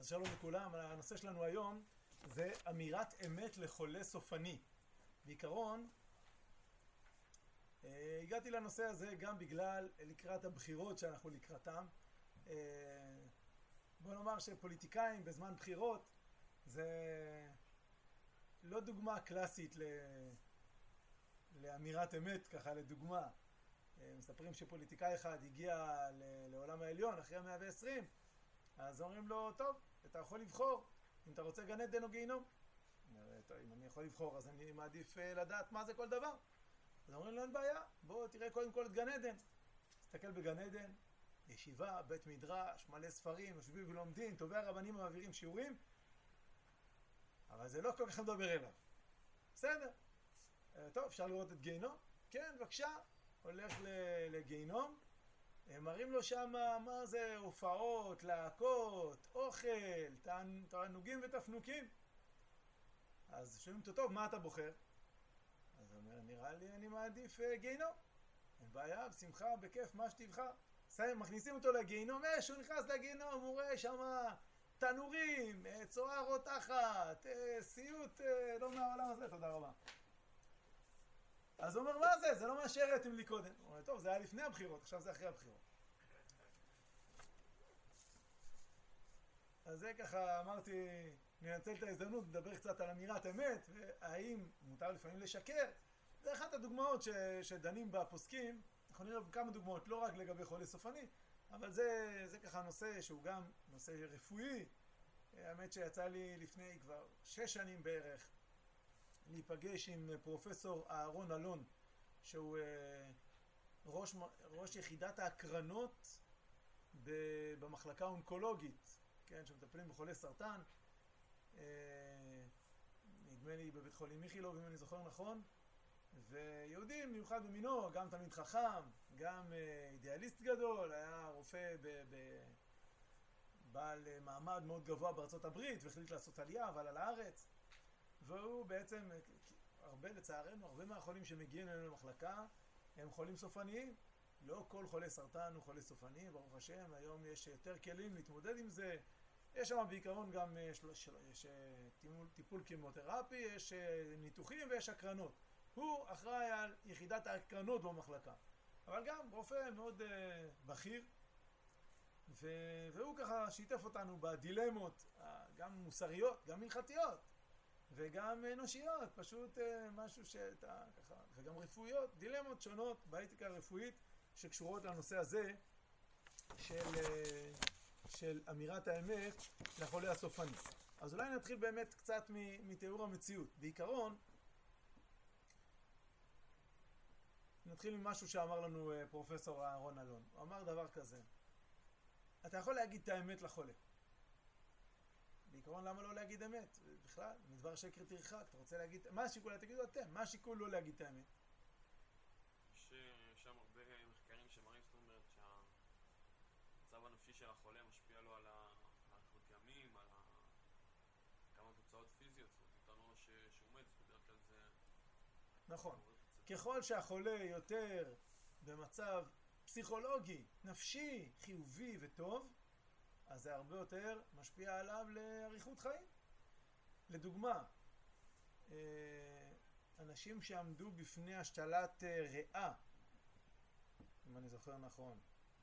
אז שלום לכולם, הנושא שלנו היום זה אמירת אמת לחולה סופני. בעיקרון, הגעתי לנושא הזה גם בגלל לקראת הבחירות שאנחנו לקראתם. בוא נאמר שפוליטיקאים בזמן בחירות זה לא דוגמה קלאסית לאמירת אמת, ככה לדוגמה. מספרים שפוליטיקאי אחד הגיע לעולם העליון אחרי 120, אז אומרים לו, טוב, אתה יכול לבחור אם אתה רוצה גן עדן או גיהינום. טוב, אם אני יכול לבחור אז אני מעדיף לדעת מה זה כל דבר. אז אומרים לו, אין בעיה, בוא תראה קודם כל את גן עדן. תסתכל בגן עדן, ישיבה, בית מדרש, מלא ספרים, יושבים ולומדים, טובי הרבנים מעבירים שיעורים, אבל זה לא כל כך מדבר אליו. בסדר. טוב, אפשר לראות את גיהינום? כן, בבקשה. הולך לגיהינום, מראים לו שם מה זה הופעות, להקות, אוכל, תענוגים ותפנוקים. אז שואלים אותו, טוב, מה אתה בוחר? אז הוא אומר, נראה לי אני מעדיף גיהינום. אין בעיה, בשמחה, בכיף, מה שתבחר. מכניסים אותו לגיהינום, שהוא נכנס לגיהינום, הוא רואה שם תנורים, צואה רותחת, סיוט לא מהעולם הזה, תודה רבה. אז הוא אומר, מה זה? זה לא מה שהראיתם לי קודם. הוא אומר, טוב, זה היה לפני הבחירות, עכשיו זה אחרי הבחירות. אז זה ככה, אמרתי, ננצל את ההזדמנות, נדבר קצת על אמירת אמת, והאם מותר לפעמים לשקר. זה אחת הדוגמאות שדנים בפוסקים. אנחנו נראה כמה דוגמאות, לא רק לגבי חולה סופני, אבל זה ככה נושא שהוא גם נושא רפואי. האמת שיצא לי לפני כבר 6 שנים בערך, להיפגש עם פרופסור אהרון אלון, שהוא ראש יחידת ההקרנות במחלקה האונקולוגית, כן, שמטפלים בחולי סרטן, נדמה לי בבית חולים איכילוב, אם אני זוכר נכון, ויהודי מיוחד במינו, גם תלמיד חכם, גם אידיאליסט גדול, היה רופא בעל מעמד מאוד גבוה בארצות הברית, והחליט לעשות עלייה, אבל על הארץ. והוא בעצם, לצערנו, הרבה מהחולים שמגיעים אלינו למחלקה הם חולים סופניים. לא כל חולה סרטן הוא חולה סופני, ברוך השם, היום יש יותר כלים להתמודד עם זה. יש שם בעיקרון גם יש טיפול כימותרפי, יש ניתוחים ויש הקרנות. הוא אחראי על יחידת ההקרנות במחלקה, אבל גם רופא מאוד בכיר, והוא ככה שיתף אותנו בדילמות, גם מוסריות, גם הלכתיות, וגם אנושיות, פשוט משהו שאתה ככה, וגם רפואיות, דילמות שונות באתיקה הרפואית שקשורות לנושא הזה של אמירת האמת לחולה הסופני. אז אולי נתחיל באמת קצת מתיאור המציאות. בעיקרון, נתחיל ממשהו שאמר לנו פרופסור אהרון אלון. הוא אמר דבר כזה, אתה יכול להגיד את האמת לחולה. בעיקרון, למה לא להגיד אמת? בכלל, מדבר שקר תרחק, אתה רוצה להגיד... מה השיקול? תגידו אתם, מה השיקול לא להגיד את האמת? יש שם הרבה מחקרים שמראים, זאת אומרת שהמצב הנפשי של החולה משפיע לו על האיכות ימים, על כמה תוצאות פיזיות, זאת אומרת, איתנו שהוא מת, בדרך כלל זה... נכון. ככל שהחולה יותר במצב פסיכולוגי, נפשי, חיובי וטוב, אז זה הרבה יותר משפיע עליו לאריכות חיים. לדוגמה, אנשים שעמדו בפני השתלת ריאה, אם אני זוכר נכון,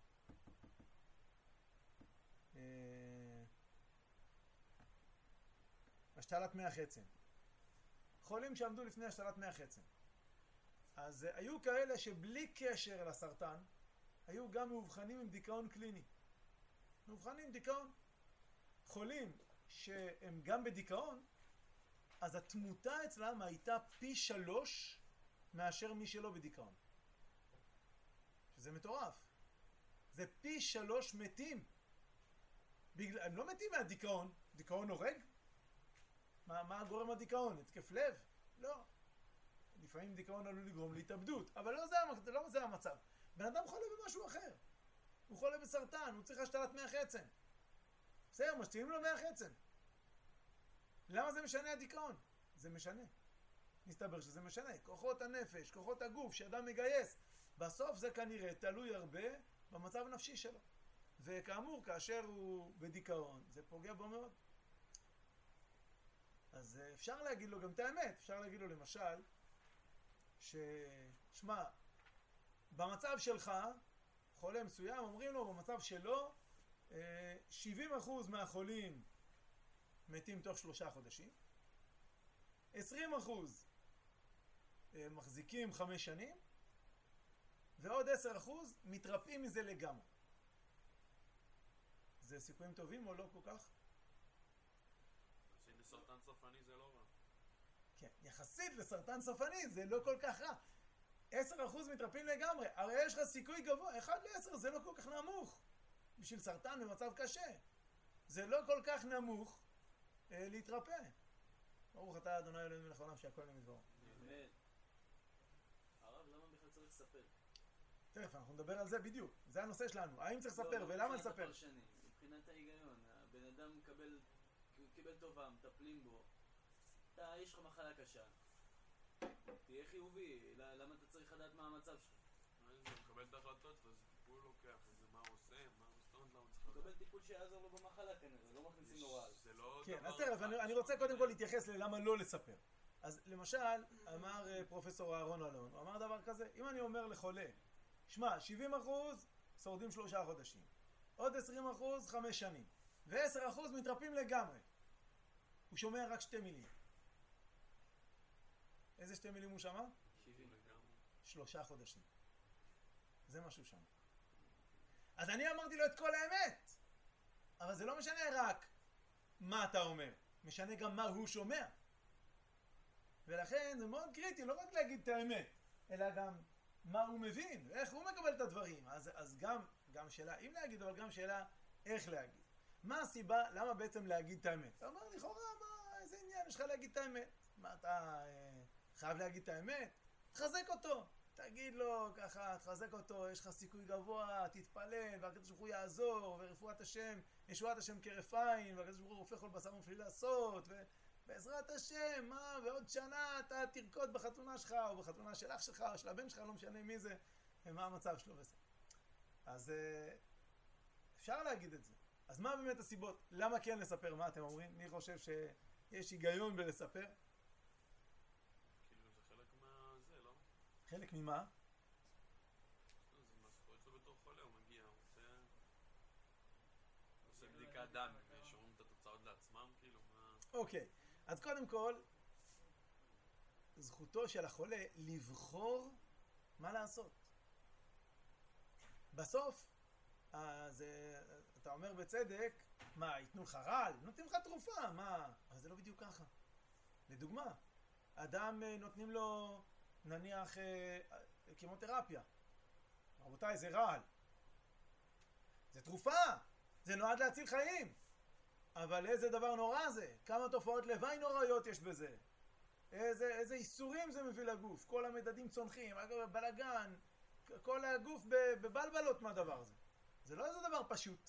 השתלת מח עצם. חולים שעמדו לפני השתלת מח עצם. אז היו כאלה שבלי קשר לסרטן, היו גם מאובחנים עם דיכאון קליני. מאובחנים דיכאון. חולים שהם גם בדיכאון, אז התמותה אצלם הייתה פי 3 מאשר מי שלא בדיכאון. שזה מטורף. זה פי 3 מתים. הם לא מתים מהדיכאון. דיכאון הורג? מה גורם הדיכאון? התקף לב? לא. לפעמים דיכאון עלול לגרום להתאבדות, אבל לא זה המצב. בן אדם חולה במשהו אחר. הוא חולה בסרטן, הוא צריך השתלת מח עצם. בסדר, משתילים לו מח עצם. למה זה משנה הדיכאון? זה משנה. נסתבר שזה משנה. כוחות הנפש, כוחות הגוף שאדם מגייס, בסוף זה כנראה תלוי הרבה במצב הנפשי שלו. וכאמור, כאשר הוא בדיכאון, זה פוגע בו מאוד. אז אפשר להגיד לו גם את האמת, אפשר להגיד לו למשל, ששמע, במצב שלך, חולה מסוים, אומרים לו, במצב שלו, 70% מהחולים מתים תוך 3 חודשים, 20% מחזיקים 5 שנים, ועוד 10% מתרפאים מזה לגמרי. זה סיכויים טובים או לא כל כך? יחסית לסרטן סופני זה לא רע. כן, יחסית לסרטן סופני זה לא כל כך רע. 10% מתרפאים לגמרי, הרי יש לך סיכוי גבוה, 1 ל-10 זה לא כל כך נמוך. בשביל סרטן במצב קשה. זה לא כל כך נמוך להתרפא. ברוך אתה אדוני אלוהינו מלך העולם שהכל נהיה בדברו. אמן. הרב, למה בכלל צריך לספר? תכף, אנחנו נדבר על זה בדיוק. זה הנושא שלנו. האם צריך לספר ולמה לספר? מבחינת הפרשנים, מבחינת ההיגיון. הבן אדם קיבל טובה, מטפלים בו. יש לך מחלה קשה. תהיה חיובי. למה אתה צריך לדעת מה המצב שלך? הוא מקבל את ההחלטות שלו, זה טיפול לוקח, זה מה הוא עושה, מה הוא סתום, למה הוא צריך לדעת. הוא מקבל טיפול שיעזור לו במחלה כנראה, לא מכניסים לו רעל. זה לא כן, דבר אז תכף, אני רוצה קודם כל להתייחס ללמה לא לספר. אז למשל, אמר פרופסור אהרון אלון, הוא אמר דבר כזה, אם אני אומר לחולה, שמע, 70% שורדים 3 חודשים, עוד 20% 5 שנים, ו10% מתרפאים לגמרי. הוא שומע רק 2 מילים. איזה 2 מילים הוא שמע? 70. 3 חודשים. זה מה שהוא שמע. אז אני אמרתי לו את כל האמת. אבל זה לא משנה רק מה אתה אומר. משנה גם מה הוא שומע. ולכן זה מאוד קריטי, לא רק להגיד את האמת, אלא גם מה הוא מבין, איך הוא מקבל את הדברים. אז גם שאלה אם להגיד, אבל גם שאלה איך להגיד. מה הסיבה, למה בעצם להגיד את האמת? אתה אומר, לכאורה, איזה עניין יש לך להגיד את האמת? מה, אתה חייב להגיד את האמת? תחזק אותו. תגיד לו ככה, תחזק אותו, יש לך סיכוי גבוה, תתפלל, והקדוש ברוך הוא יעזור, ורפואת השם, ישועת השם כהרף עין, והקדוש ברוך הוא רופא כל בשר ומפליא לעשות, ובעזרת השם, בעוד שנה אתה תרקוד בחתונה שלך, או בחתונה של אח שלך, או של הבן שלך, לא משנה מי זה, ומה המצב שלו וזה. אז אפשר להגיד את זה. אז מה באמת הסיבות? למה כן לספר? מה אתם אומרים? מי חושב שיש היגיון בלספר? כאילו זה חלק מהזה, לא? חלק ממה? זה מהזכויות שלו בתור חולה, הוא מגיע, הוא עושה בדיקת דם, שומעים את התוצאות לעצמם, כאילו, מה... אוקיי, אז קודם כל, זכותו של החולה לבחור מה לעשות. בסוף, אז אתה אומר בצדק, מה, ייתנו לך רעל? נותנים לך תרופה, מה? אבל זה לא בדיוק ככה. לדוגמה, אדם נותנים לו, נניח, כימותרפיה. רבותיי, זה רעל. זה תרופה, זה נועד להציל חיים. אבל איזה דבר נורא זה, כמה תופעות לוואי נוראיות יש בזה. איזה איסורים זה מביא לגוף, כל המדדים צונחים, בלגן, כל הגוף בבלבלות מהדבר הזה. זה לא איזה דבר פשוט.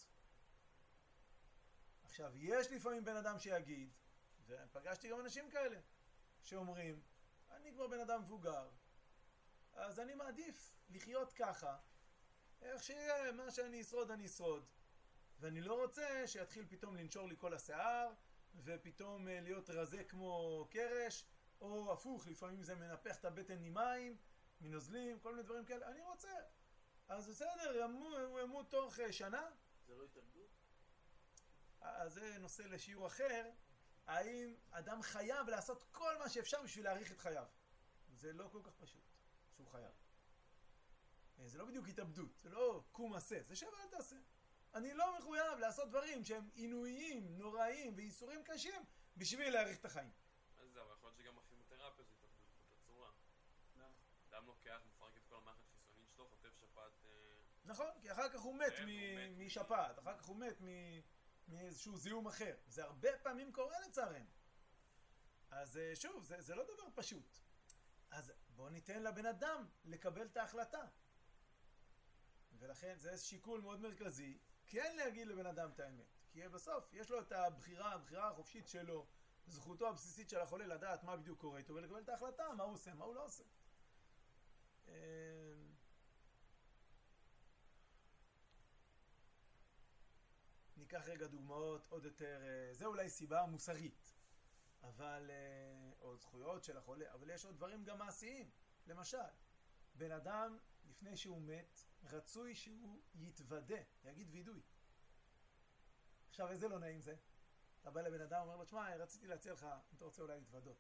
עכשיו, יש לפעמים בן אדם שיגיד, ופגשתי גם אנשים כאלה, שאומרים, אני כבר בן אדם מבוגר, אז אני מעדיף לחיות ככה, איך שיהיה, מה שאני אשרוד אני אשרוד. ואני לא רוצה שיתחיל פתאום לנשור לי כל השיער, ופתאום להיות רזה כמו קרש, או הפוך, לפעמים זה מנפח את הבטן ממים, מנוזלים, כל מיני דברים כאלה. אני רוצה. אז בסדר, הוא ימות תוך שנה. זה לא התאבדות? אז זה נושא לשיעור אחר. האם אדם חייב לעשות כל מה שאפשר בשביל להאריך את חייו? זה לא כל כך פשוט שהוא חייב. זה לא בדיוק התאבדות, זה לא קום עשה, זה שווה אל תעשה. אני לא מחויב לעשות דברים שהם עינויים, נוראים ואיסורים קשים בשביל להאריך את החיים. אז זה, אבל יכול להיות שגם הכימותרפיה זה התאבדות באותה צורה. למה? אדם לוקח, מפרק את כל המערכת חיסונית שלו, חוטף שפעת... נכון, כי אחר כך הוא מת הוא מת משפעת, אחר כך הוא מת מאיזשהו זיהום אחר. זה הרבה פעמים קורה לצערנו. אז שוב, זה לא דבר פשוט. אז בוא ניתן לבן אדם לקבל את ההחלטה. ולכן זה שיקול מאוד מרכזי, כן להגיד לבן אדם את האמת. כי בסוף יש לו את הבחירה החופשית שלו, זכותו הבסיסית של החולה לדעת מה בדיוק קורה איתו, ולקבל את ההחלטה, מה הוא עושה, מה הוא לא עושה. ניקח רגע דוגמאות עוד יותר, זה אולי סיבה מוסרית, אבל, או זכויות של החולה, אבל יש עוד דברים גם מעשיים. למשל, בן אדם לפני שהוא מת, רצוי שהוא יתוודה, יגיד וידוי. עכשיו, איזה לא נעים זה? אתה בא לבן אדם, אומר לו, תשמע, רציתי להציע לך, אם אתה רוצה אולי להתוודות.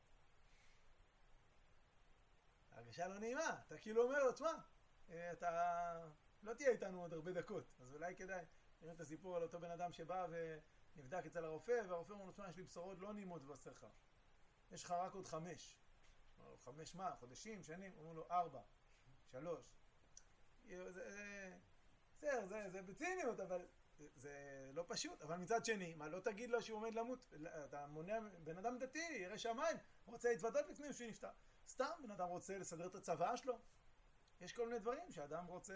הרגשה לא נעימה, אתה כאילו אומר לו, תשמע, אתה לא תהיה איתנו עוד הרבה דקות, אז אולי כדאי. נראה את הסיפור על אותו בן אדם שבא ונבדק אצל הרופא, והרופא אומר לו, תשמע, יש לי בשורות לא נעימות בבשרך. יש לך רק עוד 5. אומר לו, 5 מה? חודשים? שנים? אומר לו, 4, 3. זה בציניות, אבל זה לא פשוט. אבל מצד שני, מה, לא תגיד לו שהוא עומד למות? אתה מונע, בן אדם דתי, ירא שמיים, רוצה להתוודות לפני שהוא נפטר. סתם, בן אדם רוצה לסדר את הצבא שלו. יש כל מיני דברים שאדם רוצה...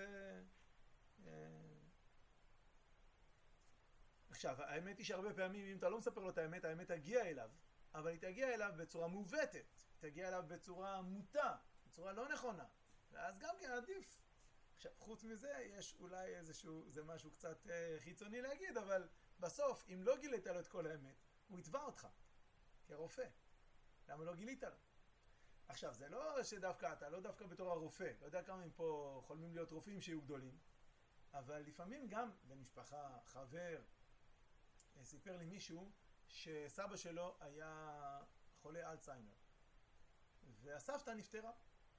עכשיו, האמת היא שהרבה פעמים, אם אתה לא מספר לו את האמת, האמת תגיע אליו. אבל היא תגיע אליו בצורה מעוותת. היא תגיע אליו בצורה מוטה, בצורה לא נכונה. ואז גם כן עדיף. עכשיו, חוץ מזה, יש אולי איזשהו, זה משהו קצת חיצוני להגיד, אבל בסוף, אם לא גילית לו את כל האמת, הוא יתבע אותך, כרופא. למה לא גילית לו? עכשיו, זה לא שדווקא אתה, לא דווקא בתור הרופא, לא יודע כמה הם פה חולמים להיות רופאים שיהיו גדולים, אבל לפעמים גם במשפחה, חבר, סיפר לי מישהו שסבא שלו היה חולה אלצהיימר, והסבתא נפטרה,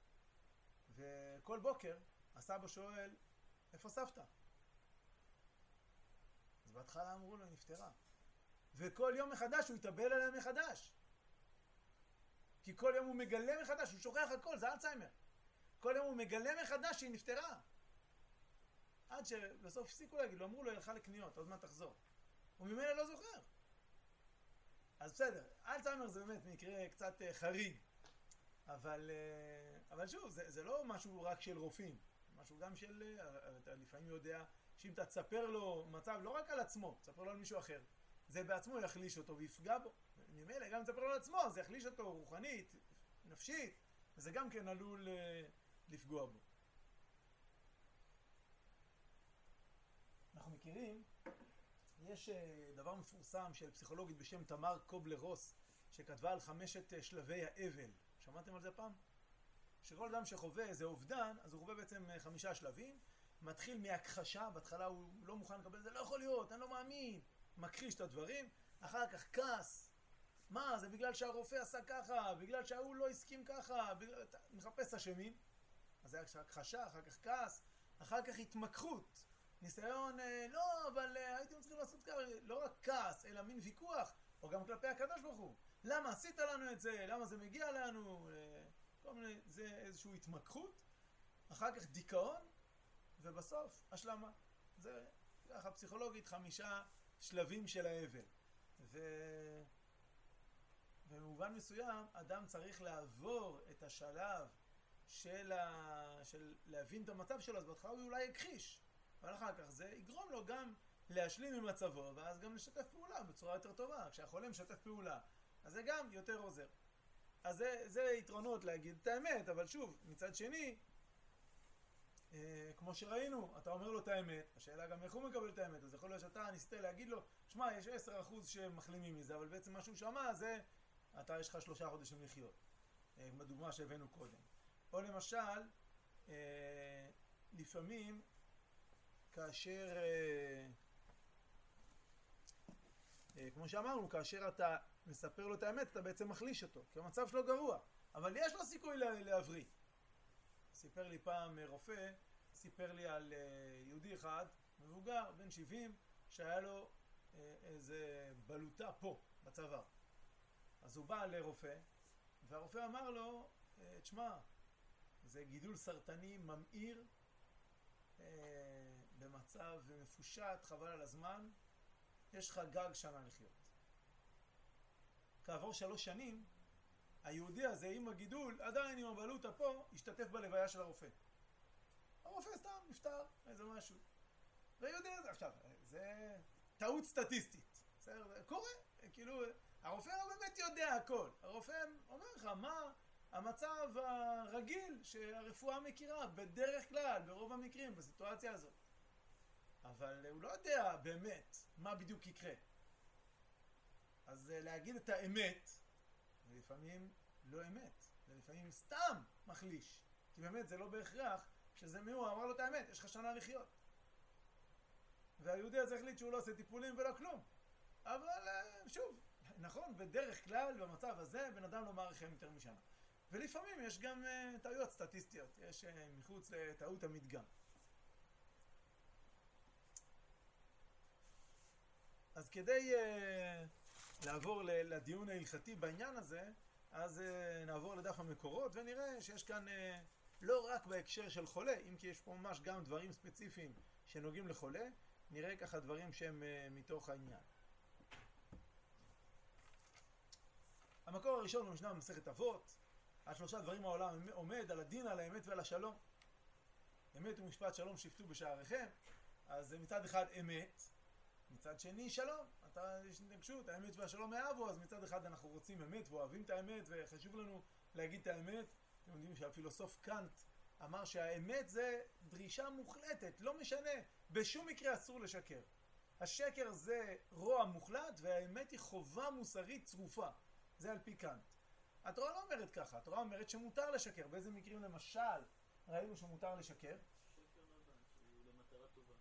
וכל בוקר הסבא שואל, איפה סבתא? אז בהתחלה אמרו לו, נפטרה. וכל יום מחדש הוא יתאבל עליה מחדש. כי כל יום הוא מגלה מחדש, הוא שוכח הכל, זה אלצהיימר. כל יום הוא מגלה מחדש שהיא נפטרה. עד שבסוף הפסיקו להגיד לו, אמרו לו, ילכה לקניות, עוד מעט תחזור. הוא ממילא לא זוכר. אז בסדר, אלצהיימר זה באמת מקרה קצת חריג. אבל שוב, זה לא משהו רק של רופאים. משהו גם של, אתה לפעמים יודע שאם אתה תספר לו מצב לא רק על עצמו, תספר לו על מישהו אחר, זה בעצמו יחליש אותו ויפגע בו. ממילא גם תספר לו על עצמו, זה יחליש אותו רוחנית, נפשית, וזה גם כן עלול לפגוע בו. אנחנו מכירים, יש דבר מפורסם של פסיכולוגית בשם תמר קובלר-רוס, שכתבה על 5 שלבי האבל. שמעתם על זה פעם? שכל אדם שחווה איזה אובדן, אז הוא חווה בעצם 5 שלבים. מתחיל מהכחשה, בהתחלה הוא לא מוכן לקבל, זה לא יכול להיות, אני לא מאמין. מכחיש את הדברים, אחר כך כעס. מה, זה בגלל שהרופא עשה ככה, בגלל שההוא לא הסכים ככה, מחפש אשמים. אז זה הכחשה, אחר כך כעס, אחר כך התמקחות. ניסיון, לא, אבל הייתם צריכים לעשות ככה, לא רק כעס, אלא מין ויכוח, או גם כלפי הקדוש ברוך הוא. למה עשית לנו את זה? למה זה מגיע לנו? כל מיני, זה איזושהי התמקחות, אחר כך דיכאון, ובסוף השלמה. זה ככה פסיכולוגית 5 שלבים של האבל. ובמובן מסוים, אדם צריך לעבור את השלב של להבין את המצב שלו, אז בהתחלה הוא אולי יכחיש, אבל אחר כך זה יגרום לו גם להשלים עם מצבו, ואז גם לשתף פעולה בצורה יותר טובה. כשהחולה משתף פעולה, אז זה גם יותר עוזר. אז זה יתרונות להגיד את האמת, אבל שוב, מצד שני, כמו שראינו, אתה אומר לו את האמת, השאלה גם איך הוא מקבל את האמת, אז יכול להיות שאתה ניסית להגיד לו, שמע, יש 10% שמחלימים מזה, אבל בעצם מה שהוא שמע זה, אתה יש לך 3 חודשים לחיות, בדוגמה שהבאנו קודם. או למשל, לפעמים, כאשר, כמו שאמרנו, כאשר אתה מספר לו את האמת, אתה בעצם מחליש אותו, כי המצב שלו גרוע, אבל יש לו סיכוי להבריא. סיפר לי פעם רופא, סיפר לי על יהודי אחד, מבוגר, בן 70, שהיה לו איזה בלוטה פה, בצוואר. אז הוא בא לרופא, והרופא אמר לו, תשמע, זה גידול סרטני ממאיר, במצב מפושט, חבל על הזמן, יש לך גג שנה לחיות. כעבור 3 שנים, היהודי הזה עם הגידול, עדיין עם הבלוטה פה, השתתף בלוויה של הרופא. הרופא סתם נפטר, איזה משהו. והיהודי הזה, עכשיו, זה טעות סטטיסטית. בסדר? קורה, כאילו, הרופא לא באמת יודע הכל. הרופא אומר לך, מה המצב הרגיל שהרפואה מכירה, בדרך כלל, ברוב המקרים, בסיטואציה הזאת. אבל הוא לא יודע באמת מה בדיוק יקרה. אז להגיד את האמת, זה לפעמים לא אמת, זה לפעמים סתם מחליש. כי באמת זה לא בהכרח שזה מי הוא אמר לו את האמת, יש לך שנה לחיות. והיהודי הזה החליט שהוא לא עושה טיפולים ולא כלום. אבל שוב, נכון, בדרך כלל במצב הזה בן אדם לא מעריכם יותר משנה. ולפעמים יש גם טעויות סטטיסטיות, יש מחוץ לטעות המדגם. אז כדי לעבור לדיון ההלכתי בעניין הזה, אז נעבור לדף המקורות ונראה שיש כאן לא רק בהקשר של חולה, אם כי יש פה ממש גם דברים ספציפיים שנוגעים לחולה, נראה ככה דברים שהם מתוך העניין. המקור הראשון הוא משנה במסכת אבות, על 3 דברים העולם עומד, על הדין, על האמת ועל השלום. אמת ומשפט שלום שפטו בשעריכם, אז מצד אחד אמת, מצד שני שלום. יש התנגשות, האמת והשלום אהבו, אז מצד אחד אנחנו רוצים אמת ואוהבים את האמת וחשוב לנו להגיד את האמת. אתם יודעים שהפילוסוף קאנט אמר שהאמת זה דרישה מוחלטת, לא משנה, בשום מקרה אסור לשקר. השקר זה רוע מוחלט והאמת היא חובה מוסרית צרופה. זה על פי קאנט. התורה לא אומרת ככה, התורה אומרת שמותר לשקר. באיזה מקרים למשל ראינו שמותר לשקר? שקר לבן, שהוא למטרה טובה.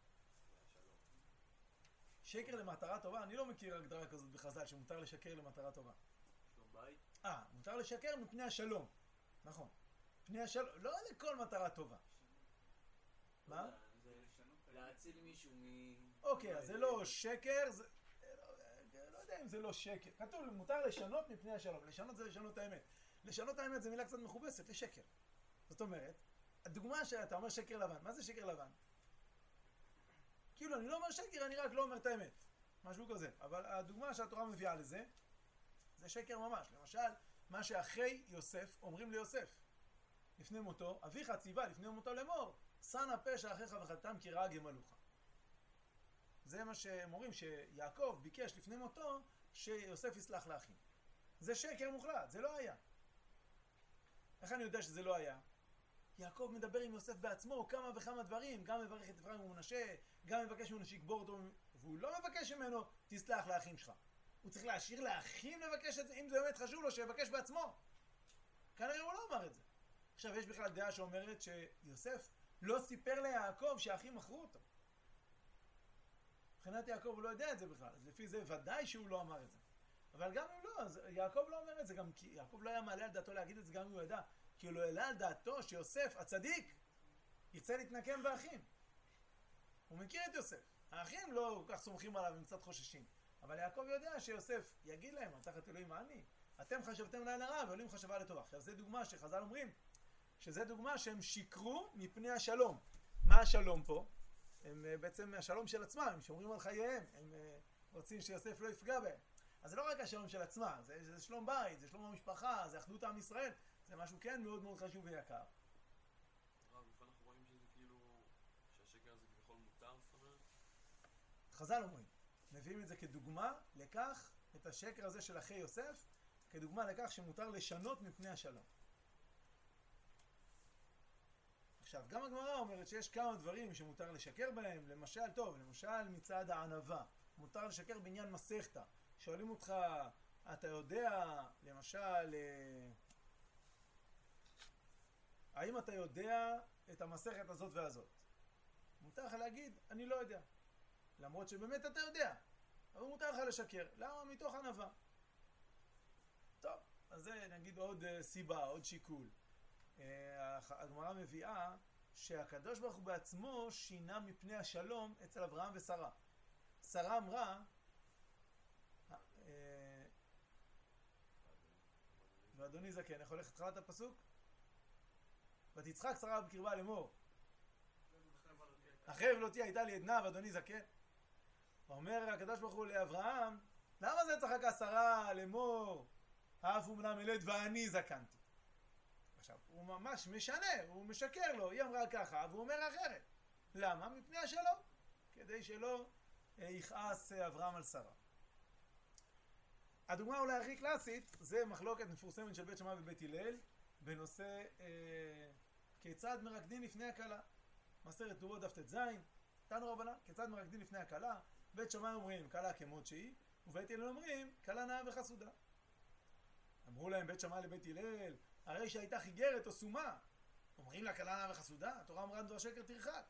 שקר למטרה טובה? אני לא מכיר הגדרה כזאת בחז"ל שמותר לשקר למטרה טובה. שלום בית? מותר לשקר מפני השלום. נכון. פני השלום, לא לכל מטרה טובה. מה? זה להציל מישהו אוקיי, אז זה לא שקר, לא יודע אם זה לא שקר. כתוב, מותר לשנות מפני השלום. לשנות זה לשנות את האמת. לשנות את האמת זה מילה קצת מכובסת, לשקר. זאת אומרת, הדוגמה שאתה אומר שקר לבן, מה זה שקר לבן? כאילו, אני לא אומר שקר, אני רק לא אומר את האמת. משהו כזה. אבל הדוגמה שהתורה מביאה לזה, זה שקר ממש. למשל, מה שאחרי יוסף אומרים ליוסף. לפני מותו, אביך ציווה לפני מותו לאמור, שנא פשע אחיך וחטאתם כי רעה גמלוך. זה מה שהם אומרים, שיעקב ביקש לפני מותו שיוסף יסלח לאחים. זה שקר מוחלט, זה לא היה. איך אני יודע שזה לא היה? יעקב מדבר עם יוסף בעצמו כמה וכמה דברים, גם מברך את אפרים ומנשה, גם מבקש ממנו שיקבור אותו, והוא לא מבקש ממנו תסלח לאחים שלך. הוא צריך להשאיר לאחים לבקש את זה, אם זה באמת חשוב לו שיבקש בעצמו. כנראה הוא לא אמר את זה. עכשיו יש בכלל דעה שאומרת שיוסף לא סיפר ליעקב שהאחים מכרו אותו. מבחינת יעקב הוא לא יודע את זה בכלל, אז לפי זה ודאי שהוא לא אמר את זה. אבל גם אם לא, אז יעקב לא אומר את זה, גם כי יעקב לא היה מעלה על דעתו להגיד את זה גם אם הוא ידע, כי הוא לא העלה על דעתו שיוסף הצדיק יצא להתנקם באחים. הוא מכיר את יוסף. האחים לא כל כך סומכים עליו, הם קצת חוששים. אבל יעקב יודע שיוסף יגיד להם, תחת אלוהים אני, אתם חשבתם לילה רע ואלוהים חשבה לטובה. עכשיו זה דוגמה שחז"ל אומרים, שזה דוגמה שהם שיקרו מפני השלום. מה השלום פה? הם בעצם השלום של עצמם, הם שומרים על חייהם, הם רוצים שיוסף לא יפגע בהם. אז זה לא רק השלום של עצמם, זה שלום בית, זה שלום המשפחה, זה אחדות עם ישראל, זה משהו כן מאוד מאוד חשוב ויקר. רב, איפה אנחנו רואים שזה כאילו, שהשקר הזה כביכול מותר, זאת אומרת? חז"ל אומרים, מביאים את זה כדוגמה לכך, את השקר הזה של אחי יוסף, כדוגמה לכך שמותר לשנות מפני השלום. עכשיו, גם הגמרא אומרת שיש כמה דברים שמותר לשקר בהם, למשל, למשל מצד הענווה, מותר לשקר בעניין מסכתא. שואלים אותך, אתה יודע, למשל, האם אתה יודע את המסכת הזאת והזאת? מותר לך להגיד, אני לא יודע. למרות שבאמת אתה יודע, אבל מותר לך לשקר. למה? מתוך ענווה. טוב, אז זה נגיד עוד סיבה, עוד שיקול. הגמרא מביאה שהקדוש ברוך הוא בעצמו שינה מפני השלום אצל אברהם ושרה. שרה אמרה, ואדוני זקן, יכול ללכת חלת הפסוק? ותצחק שרה בקרבה לאמור, אחרי ולותי הייתה לי עדנה ואדוני זקן. אומר הקדוש ברוך הוא לאברהם, למה זה צחקה שרה לאמור, אף אומנה מלד ואני זקנתי? עכשיו, הוא ממש משנה, הוא משקר לו, היא אמרה ככה, והוא אומר אחרת. למה? מפני השלום, כדי שלא יכעס אברהם על שרה. הדוגמה אולי הכי קלאסית, זה מחלוקת מפורסמת של בית שמאי ובית הלל, בנושא כיצד מרקדין לפני הכלה. מסכת כתובות דף ט"ז, תנו רבנן, כיצד מרקדין לפני הכלה, בית שמאי אומרים קלה כמות שהיא, ובית הלל אומרים קלה נאה וחסודה. אמרו להם בית שמאי לבית הלל, הרי שהייתה חיגרת או סומה, אומרים לה קלה נאה וחסודה? התורה אמרה דבר שקר תרחק.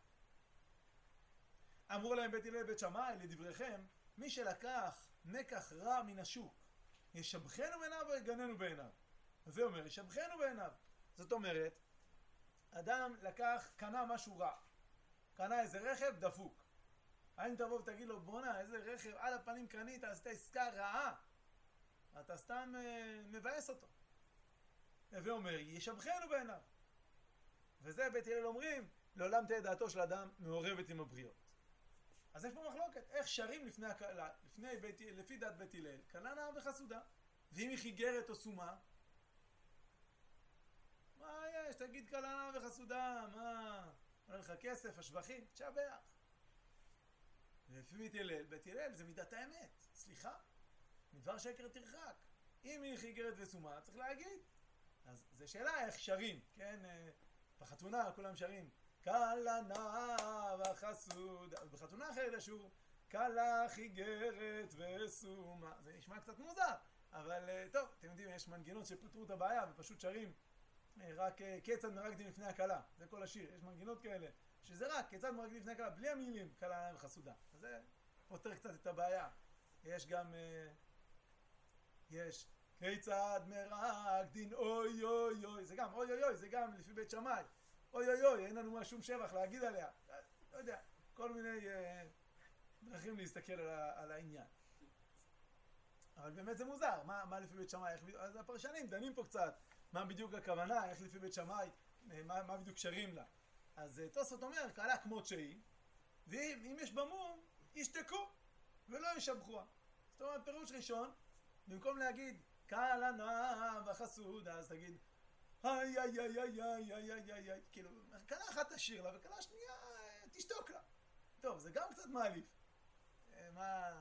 אמרו להם בית הלל בית שמאי, לדבריכם, מי שלקח מקח רע מן השוק, ישבחנו בעיניו או יגננו בעיניו? זה אומר, ישבחנו בעיניו. זאת אומרת, אדם לקח, קנה משהו רע, קנה איזה רכב דפוק. האם תבוא ותגיד לו, בונה, איזה רכב על הפנים קנית, עשית עסקה רעה, אתה סתם מבאס אותו. הווה אומר, ישבחנו בעיניו. וזה בית הלל אומרים, לעולם תהיה דעתו של אדם מעורבת עם הבריות. אז יש פה מחלוקת, איך שרים לפי דעת בית הלל, קלה נאה וחסודה. ואם היא חיגרת או סומה, מה יש? תגיד קלה נאה וחסודה, מה? עולה לך כסף, השבחים, תשבח. ולפי בית הלל זה מידת האמת, סליחה, מדבר שקר תרחק. אם היא חיגרת וסומה, צריך להגיד. אז זו שאלה איך שרים, כן? בחתונה כולם שרים קלה נאה וחסודה, בחתונה אחרת השור קלה חיגרת וסומה. זה נשמע קצת מוזר, אבל טוב, אתם יודעים, יש מנגינות שפתרו את הבעיה ופשוט שרים רק כיצד מרקדים לפני הקלה, זה כל השיר, יש מנגינות כאלה שזה רק כיצד מרקדים לפני הקלה, בלי המילים קלה נאה וחסודה. אז זה פותר קצת את הבעיה. יש גם יש כיצד מרקדין אוי אוי אוי, זה גם אוי אוי אוי, זה גם לפי בית שמאי, אוי אוי אוי, אין לנו שום שבח להגיד עליה, לא יודע, כל מיני דרכים להסתכל על העניין. אבל באמת זה מוזר, מה לפי בית שמאי, אז הפרשנים דנים פה קצת מה בדיוק הכוונה, איך לפי בית שמאי, מה בדיוק שרים לה. אז תוספות אומר, קלה כמות שהיא, ואם יש במום, ישתקו ולא ישבחוה. זאת אומרת, פירוש ראשון, במקום להגיד קלה נאה וחסודה, אז תגיד איי איי איי איי איי איי איי איי איי, כאילו, קלה אחת תשאיר לה וקלה שנייה תשתוק לה. טוב, זה גם קצת מעליף. מה?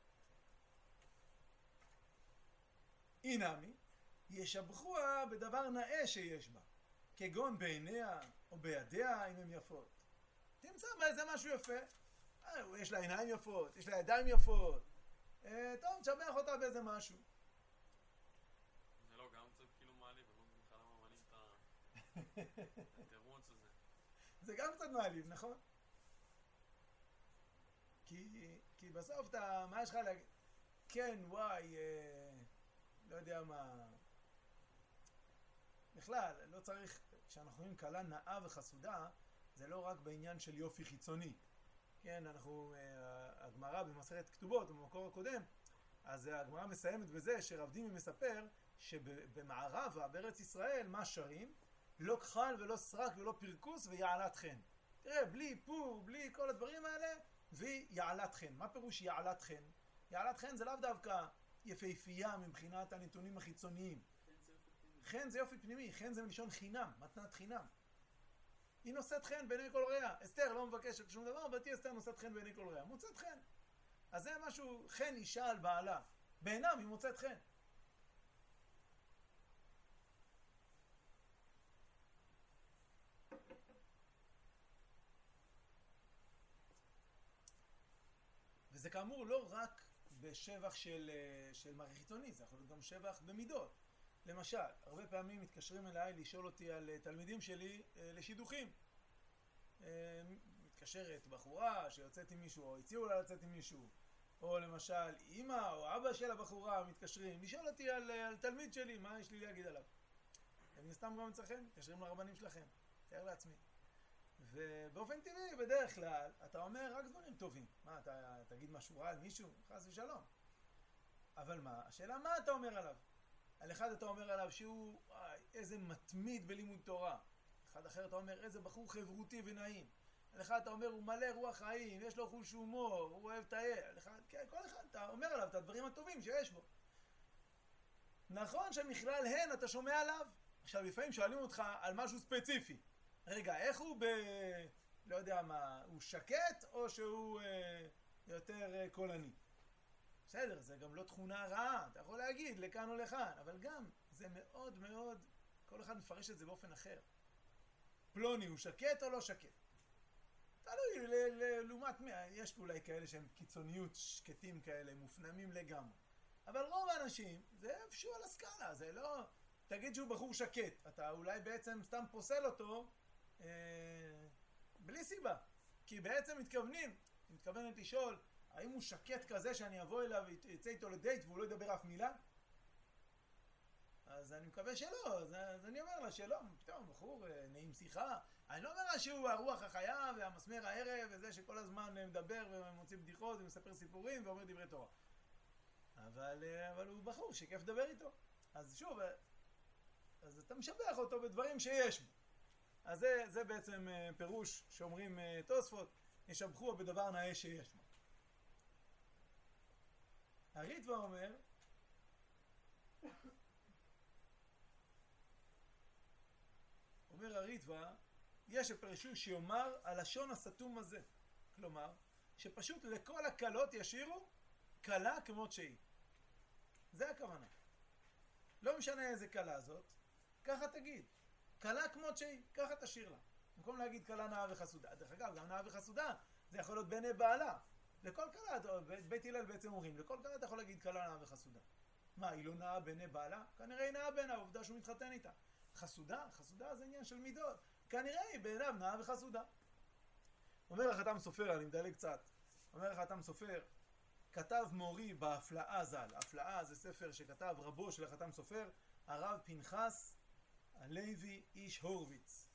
אינמי, ישבחוה בדבר נאה שיש בה, כגון בעיניה או בידיה אם הן יפות. תמצא באיזה משהו יפה. יש לה עיניים יפות, יש לה ידיים יפות. טוב, תשבח אותה באיזה משהו. זה לא גם קצת כאילו מעליב, אני לא מבין לך למה מעלים את התירוץ הזה. זה גם קצת מעליב, נכון? כי בסוף אתה, מה יש לך להגיד? כן, וואי, לא יודע מה. בכלל, לא צריך, כשאנחנו אומרים קלה נאה וחסודה, זה לא רק בעניין של יופי חיצוני. כן, הגמרא במסכת כתובות, במקור הקודם, אז הגמרא מסיימת בזה שרב דימי מספר שבמערבה, בארץ ישראל, מה שרים? לא כחל ולא סרק ולא פרקוס ויעלת חן. תראה, בלי איפור, בלי כל הדברים האלה, ויעלת חן. מה פירוש יעלת חן? יעלת חן זה לאו דווקא יפהפייה מבחינת הנתונים החיצוניים. חן זה יופי פנימי, חן זה מלשון חינם, מתנת חינם. היא נושאת חן בעיני כל רע. אסתר לא מבקשת שום דבר, אבל תהיה אסתר נושאת חן בעיני כל רע. מוצאת חן. אז זה משהו, חן אישה על בעלה. בעיניו היא מוצאת חן. וזה כאמור לא רק בשבח של מראה חיצוני, זה יכול להיות גם שבח במידות. למשל, הרבה פעמים מתקשרים אליי לשאול אותי על תלמידים שלי לשידוכים. מתקשרת בחורה שיוצאת עם מישהו, או הציעו לה לצאת עם מישהו, או למשל אמא או אבא של הבחורה מתקשרים לשאול אותי על תלמיד שלי, מה יש לי להגיד עליו. הם סתם גם אצלכם, מתקשרים לרבנים שלכם, תאר לעצמי. ובאופן טבעי, בדרך כלל, אתה אומר רק דברים טובים. מה, אתה תגיד משהו רע על מישהו? חס ושלום. אבל מה? השאלה מה אתה אומר עליו? על אחד אתה אומר עליו שהוא איזה מתמיד בלימוד תורה. אחד אחר אתה אומר איזה בחור חברותי ונעים. על אחד אתה אומר הוא מלא רוח חיים, יש לו חוש הומור, הוא אוהב טייל. כן, כל אחד אתה אומר עליו את הדברים הטובים שיש בו. נכון שמכלל הן אתה שומע עליו. עכשיו לפעמים שואלים אותך על משהו ספציפי. רגע, איך הוא לא יודע מה, הוא שקט או שהוא יותר קולני? בסדר, זה גם לא תכונה רעה, אתה יכול להגיד לכאן או לכאן, אבל גם זה מאוד מאוד, כל אחד מפרש את זה באופן אחר. פלוני הוא שקט או לא שקט? תלוי, לעומת מי, יש אולי כאלה שהם קיצוניות שקטים כאלה, מופנמים לגמרי. אבל רוב האנשים, זה איפשהו על הסקאלה, זה לא... תגיד שהוא בחור שקט, אתה אולי בעצם סתם פוסל אותו בלי סיבה. כי בעצם מתכוונת לשאול, האם הוא שקט כזה שאני אבוא אליו ויצא איתו לדייט והוא לא ידבר אף מילה? אז אני מקווה שלא, אז אני אומר לה שלא, פתאום בחור נעים שיחה. אני לא אומר לה שהוא הרוח החיה והמסמר הערב וזה שכל הזמן מדבר ומוציא בדיחות ומספר סיפורים ואומר דברי תורה. אבל הוא בחור שכיף לדבר איתו. אז שוב, אז אתה משבח אותו בדברים שיש בו. אז זה בעצם פירוש שאומרים תוספות, ישבחו בדבר נאה שיש בו. הריטב"א אומר הריטב"א, יש שפרשו שיאמר הלשון הסתום הזה. כלומר, שפשוט לכל הקלות ישירו קלה כמות שהיא. זה הכוונה. לא משנה איזה קלה זאת, ככה תגיד. קלה כמות שהיא, ככה תשאיר לה. במקום להגיד קלה נאה וחסודה. דרך אגב, גם נאה וחסודה, זה יכול להיות בני בעלה. לכל קלה, בית הלל בעצם אומרים, לכל קלה אתה יכול להגיד קלה נאה וחסודה. מה, היא לא נאה בני בעלה? כנראה היא נאה בעיניו, העובדה שהוא מתחתן איתה. חסודה? חסודה זה עניין של מידות. כנראה היא בעיניו נאה וחסודה. אומר החתם סופר, אני מדלג קצת. אומר החתם סופר, כתב מורי בהפלאה ז"ל. הפלאה זה ספר שכתב רבו של החתם סופר, הרב פנחס הלוי איש הורוביץ.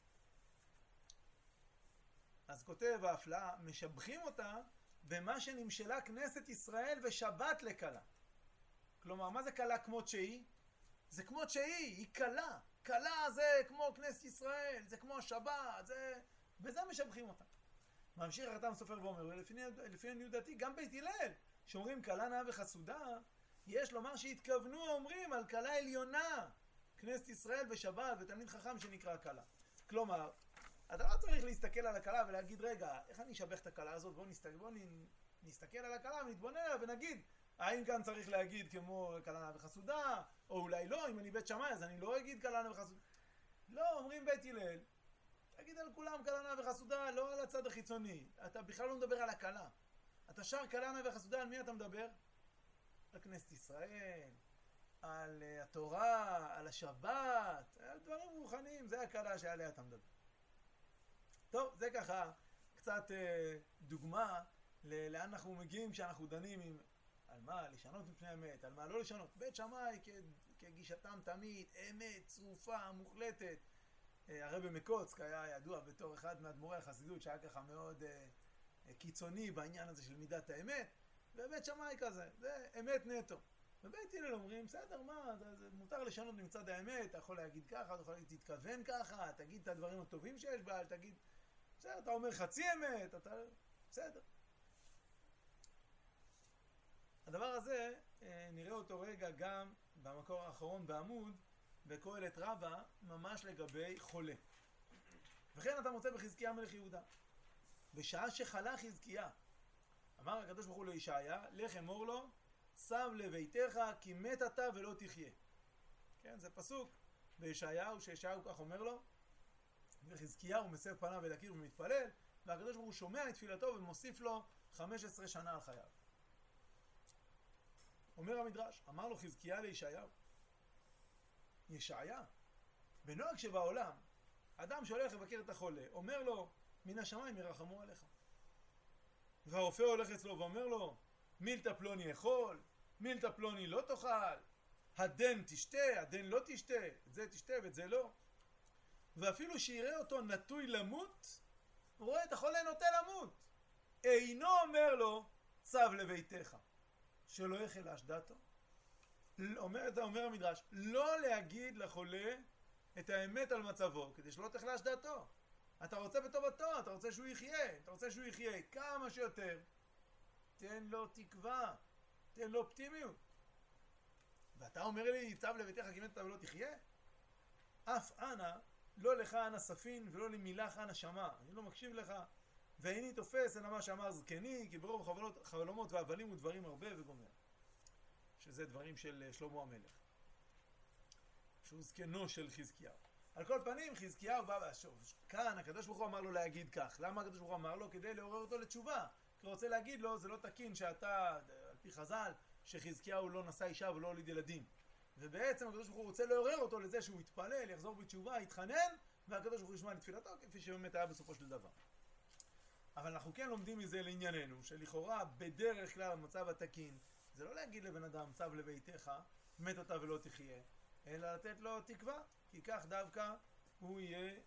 אז כותב ההפלאה, משבחים אותה במה שנמשלה כנסת ישראל ושבת לקלה. כלומר, מה זה קלה כמות שהיא? זה כמות שהיא, היא קלה. קלה זה כמו כנסת ישראל, זה כמו השבת, זה... בזה משבחים אותה. ממשיך החתם סופר ואומר, לפי עניות דעתי, גם בית הלל, שאומרים קלה נאה וחסודה, יש לומר שהתכוונו אומרים על קלה עליונה, כנסת ישראל ושבת ותלמיד חכם שנקרא קלה. כלומר, אתה לא צריך להסתכל על הקלה ולהגיד, רגע, איך אני אשבח את הקלה הזאת? בואו נסתכל על הקלה ונתבונן עליה ונגיד, האם כאן צריך להגיד כמו קלה נאה וחסודה, או אולי לא, אם אני בית שמאי אז אני לא אגיד קלה נאה וחסודה. לא, אומרים בית הלל, תגיד על כולם קלה נאה וחסודה, לא על הצד החיצוני. אתה בכלל לא מדבר על הקלה. אתה שר קלה נאה וחסודה, על מי אתה מדבר? על כנסת ישראל, על התורה, על השבת, על דברים רוחניים, זה הקלה שעליה אתה מדבר. טוב, זה ככה קצת דוגמה לאן אנחנו מגיעים כשאנחנו דנים עם על מה לשנות מפני האמת, על מה לא לשנות. בית שמאי כגישתם תמיד, אמת, צרופה, מוחלטת. הרבי מקוצק היה ידוע בתור אחד מאדמו"רי החסידות שהיה ככה מאוד קיצוני בעניין הזה של מידת האמת, ובית שמאי כזה, זה אמת נטו. ובית הלל אומרים, בסדר, מה, זה מותר לשנות מצד האמת, אתה יכול להגיד ככה, אתה יכול להגיד, תתכוון ככה, תגיד את הדברים הטובים שיש בה, תגיד, בסדר, אתה אומר חצי אמת, אתה... בסדר. הדבר הזה, נראה אותו רגע גם במקור האחרון בעמוד, בקהלת רבה, ממש לגבי חולה. וכן אתה מוצא בחזקיה מלך יהודה. בשעה שחלה חזקיה, אמר הקדוש ברוך הוא לישעיה, לך אמור לו, צב לביתך כי מת אתה ולא תחיה. כן, זה פסוק בישעיהו, שישעיהו כך אומר לו, וחזקיה הוא מסב פניו אל הקיר ומתפלל, והקדוש ברוך הוא שומע את תפילתו ומוסיף לו 15 שנה על חייו. אומר המדרש, אמר לו חזקיה לישעיהו, ישעיה, בנוהג שבעולם, אדם שהולך לבקר את החולה, אומר לו, מן השמיים ירחמו עליך. והרופא הולך אצלו ואומר לו, מילתא פלוני יאכול, מילתא פלוני לא תאכל, הדן תשתה, הדן לא תשתה, את זה תשתה ואת זה לא. ואפילו שיראה אותו נטוי למות, הוא רואה את החולה נוטה למות. אינו אומר לו, צב לביתך, שלא יחלש דעתו. אומר המדרש, לא להגיד לחולה את האמת על מצבו, כדי שלא תחלש דעתו. אתה רוצה בטובתו, אתה רוצה שהוא יחיה, אתה רוצה שהוא יחיה כמה שיותר. תן לו תקווה, תן לו אופטימיות. ואתה אומר לי, צב לביתך כי מת אתה ולא תחיה? אף אנא, לא לך אנא ספין ולא למילך אנא שמע. אני לא מקשיב לך. ואיני תופס אלא מה שאמר זקני, כי ברוב חלומות והבלים ודברים הרבה וגומר. שזה דברים של שלמה המלך. שהוא זקנו של חזקיהו. על כל פנים, חזקיהו בא והשוב. כאן הקדוש ברוך הוא אמר לו להגיד כך. למה הקדוש ברוך הוא אמר לו? כדי לעורר אותו לתשובה. כי הוא רוצה להגיד לו, זה לא תקין שאתה, על פי חז"ל, שחזקיהו לא נשא אישה ולא הוליד ילדים. ובעצם הקדוש ברוך הוא רוצה לעורר אותו לזה שהוא יתפלל, יחזור בתשובה, יתחנן, והקדוש ברוך הוא ישמע לתפילתו, כפי שבאמת היה בסופו של דבר. אבל אנחנו כן לומדים מזה לענייננו, שלכאורה בדרך כלל המצב התקין, זה לא להגיד לבן אדם, צב לביתך, מת אתה ולא תחיה, אלא לתת לו תקווה, כי כך דווקא הוא יהיה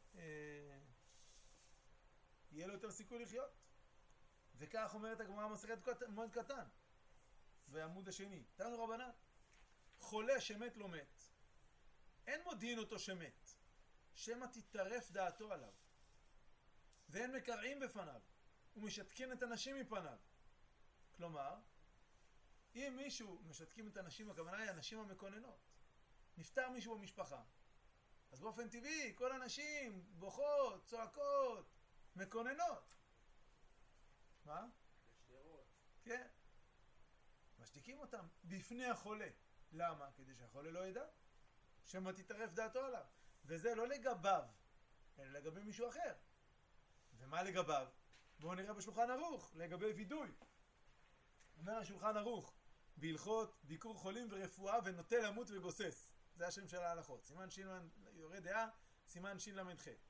לו יותר סיכוי לחיות. וכך אומרת הגמרא במסכת מועד קטן, והעמוד השני, תנו רבנן, חולה שמת לא מת, אין מודיעין אותו שמת, שמא תטרף דעתו עליו, ואין מקרעים בפניו, ומשתקין את הנשים מפניו. כלומר, אם מישהו משתקים את הנשים, הכוונה היא הנשים המקוננות. נפטר מישהו במשפחה, אז באופן טבעי כל הנשים בוכות, צועקות, מקוננות. מה? כן. משתיקים אותם בפני החולה. למה? כדי שהחולה לא ידע. שמא תטרף דעתו עליו. וזה לא לגביו, אלא לגבי מישהו אחר. ומה לגביו? בואו נראה בשולחן ערוך, לגבי וידוי. אומר השולחן ערוך, בהלכות ביקור חולים ורפואה ונוטה למות וגוסס. זה השם של ההלכות. סימן שין יורה דעה, סימן שין למד ח'.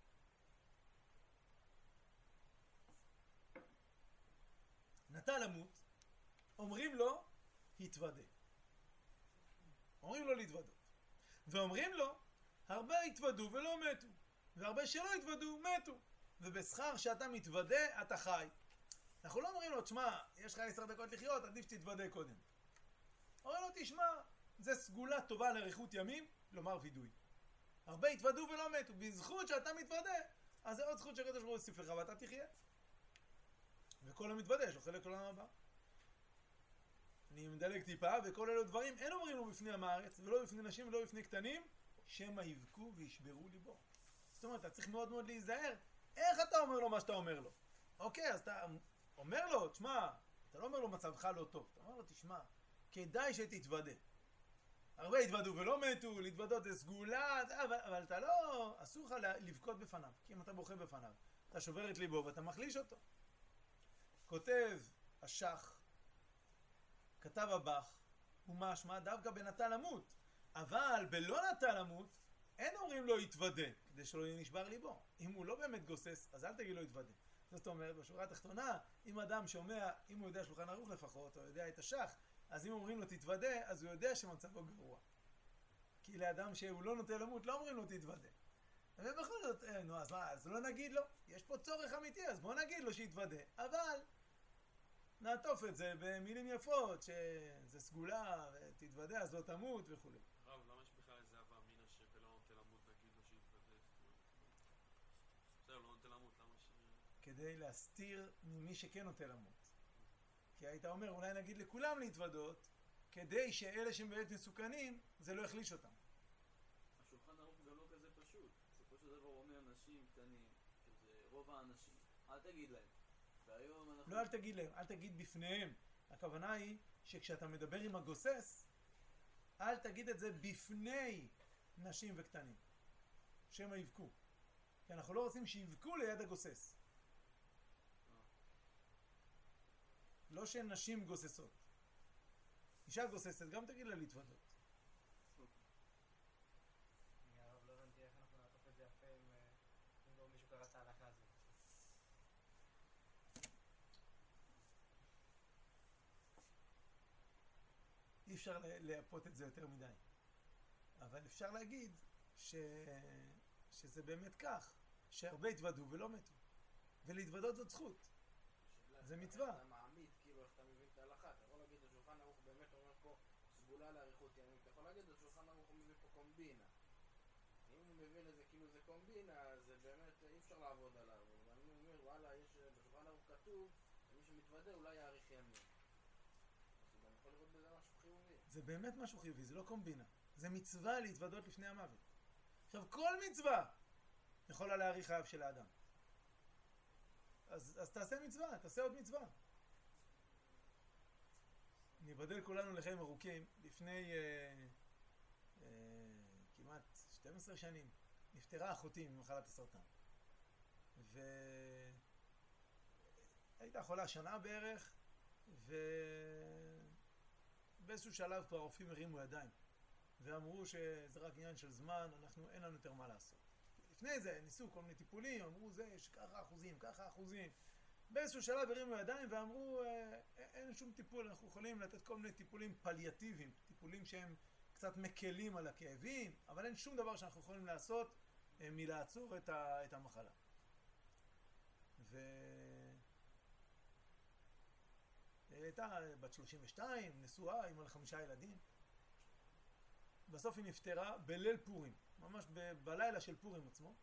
נטה למות, אומרים לו, התוודה. אומרים לו להתוודות. ואומרים לו, הרבה התוודו ולא מתו. והרבה שלא התוודו, מתו. ובשכר שאתה מתוודה, אתה חי. אנחנו לא אומרים לו, תשמע, יש לך 10 דקות לחיות, עדיף שתתוודה קודם. אומרים לו, תשמע, זה סגולה טובה לאריכות ימים, לומר וידוי. הרבה התוודו ולא מתו. בזכות שאתה מתוודה, אז זה עוד זכות שהקדוש ברוך הוא הוסיף לך ואתה תחיה. וכל המתוודה יש לו חלק לעולם הבא. אני מדלג טיפה, וכל אלו דברים אין אומרים לו בפני המארץ, ולא בפני נשים ולא בפני קטנים, שמא יבכו וישברו ליבו. זאת אומרת, אתה צריך מאוד מאוד להיזהר. איך אתה אומר לו מה שאתה אומר לו? אוקיי, אז אתה אומר לו, תשמע, אתה לא אומר לו מצבך לא טוב, אתה אומר לו, תשמע, כדאי שתתוודה. הרבה התוודו ולא מתו, להתוודות זה סגולה, אבל אתה לא, אסור לך לבכות בפניו, כי אם אתה בוכה בפניו, אתה שובר את ליבו ואתה מחליש אותו. כותב השח, כתב הבח, ומשמע דווקא בנטה למות, אבל בלא נטה למות, אין אומרים לו יתוודה, כדי שלא יהיה נשבר ליבו. אם הוא לא באמת גוסס, אז אל תגיד לו יתוודה. זאת אומרת, בשורה התחתונה, אם אדם שומע, אם הוא יודע שולחן ערוך לפחות, או יודע את השח, אז אם אומרים לו תתוודה, אז הוא יודע שמצבו גרוע. כי לאדם שהוא לא נוטה למות, לא אומרים לו תתוודה. ובכל זאת, נו, אז מה, אז לא נגיד לו? יש פה צורך אמיתי, אז בוא נגיד לו שיתוודה. אבל נעטוף את זה במילים יפות, שזה סגולה, ותתוודה, אז לא תמות וכו'. רב, למה יש בכלל איזה הווה אמינא שבלא נוטה למות נגיד לו שיתוודה? בסדר, לא נוטה למות, למה ש... כדי להסתיר ממי שכן נוטה למות. כי היית אומר, אולי נגיד לכולם להתוודות, כדי שאלה שהם באמת מסוכנים, זה לא יחליש אותם. השולחן ערוך גם לא כזה פשוט. בסופו של דבר הוא אומר אנשים קטנים, שזה רוב האנשים. אל תגיד להם. והיום אנחנו... לא, אל תגיד להם, אל תגיד בפניהם. הכוונה היא שכשאתה מדבר עם הגוסס, אל תגיד את זה בפני נשים וקטנים. שמא יבכו. כי אנחנו לא רוצים שיבכו ליד הגוסס. לא שנשים גוססות. אישה גוססת, גם תגיד לה להתוודות. אני הרב לא הבנתי איך אנחנו נעטוף את זה יפה אם לא מישהו קרא את ההלכה הזאת. אי אפשר להפות את זה יותר מדי. אבל אפשר להגיד שזה באמת כך, שהרבה התוודו ולא מתו. ולהתוודות זאת זכות. זה מצווה. אתה מעמיד, כאילו איך אתה מבין את ההלכה, אתה יכול להגיד השולחן ערוך באמת אומר פה סגולה לאריכות ימים, אתה יכול להגיד השולחן ערוך הוא מביא פה קומבינה. אם הוא מבין את זה כאילו זה קומבינה, אז באמת אי אפשר לעבוד עליו. אבל אני אומר, וואלה, יש בשולחן ערוך כתוב, שמי שמתוודה אולי יאריך ימים. אז הוא גם יכול לראות בזה משהו חיובי. זה באמת משהו חיובי, זה לא קומבינה. זה מצווה להתוודות לפני המוות. עכשיו, כל מצווה יכולה להאריך חייו של האדם. אז תעשה מצווה, תעשה עוד מצווה. ניבדל כולנו לחיים ארוכים. לפני כמעט 12 שנים נפטרה אחותי ממחלת הסרטן. והייתה חולה שנה בערך, ובאיזשהו שלב כבר הרופאים הרימו ידיים, ואמרו שזה רק עניין של זמן, אין לנו יותר מה לעשות. לפני זה ניסו כל מיני טיפולים, אמרו זה, יש ככה אחוזים, ככה אחוזים. באיזשהו שלב הרימו ידיים ואמרו, אין שום טיפול, אנחנו יכולים לתת כל מיני טיפולים פליאטיביים, טיפולים שהם קצת מקלים על הכאבים, אבל אין שום דבר שאנחנו יכולים לעשות מלעצור את המחלה. היא הייתה בת 32, נשואה, אימא ל5 ילדים. בסוף היא נפטרה בליל פורים, ממש בלילה של פורים עצמו.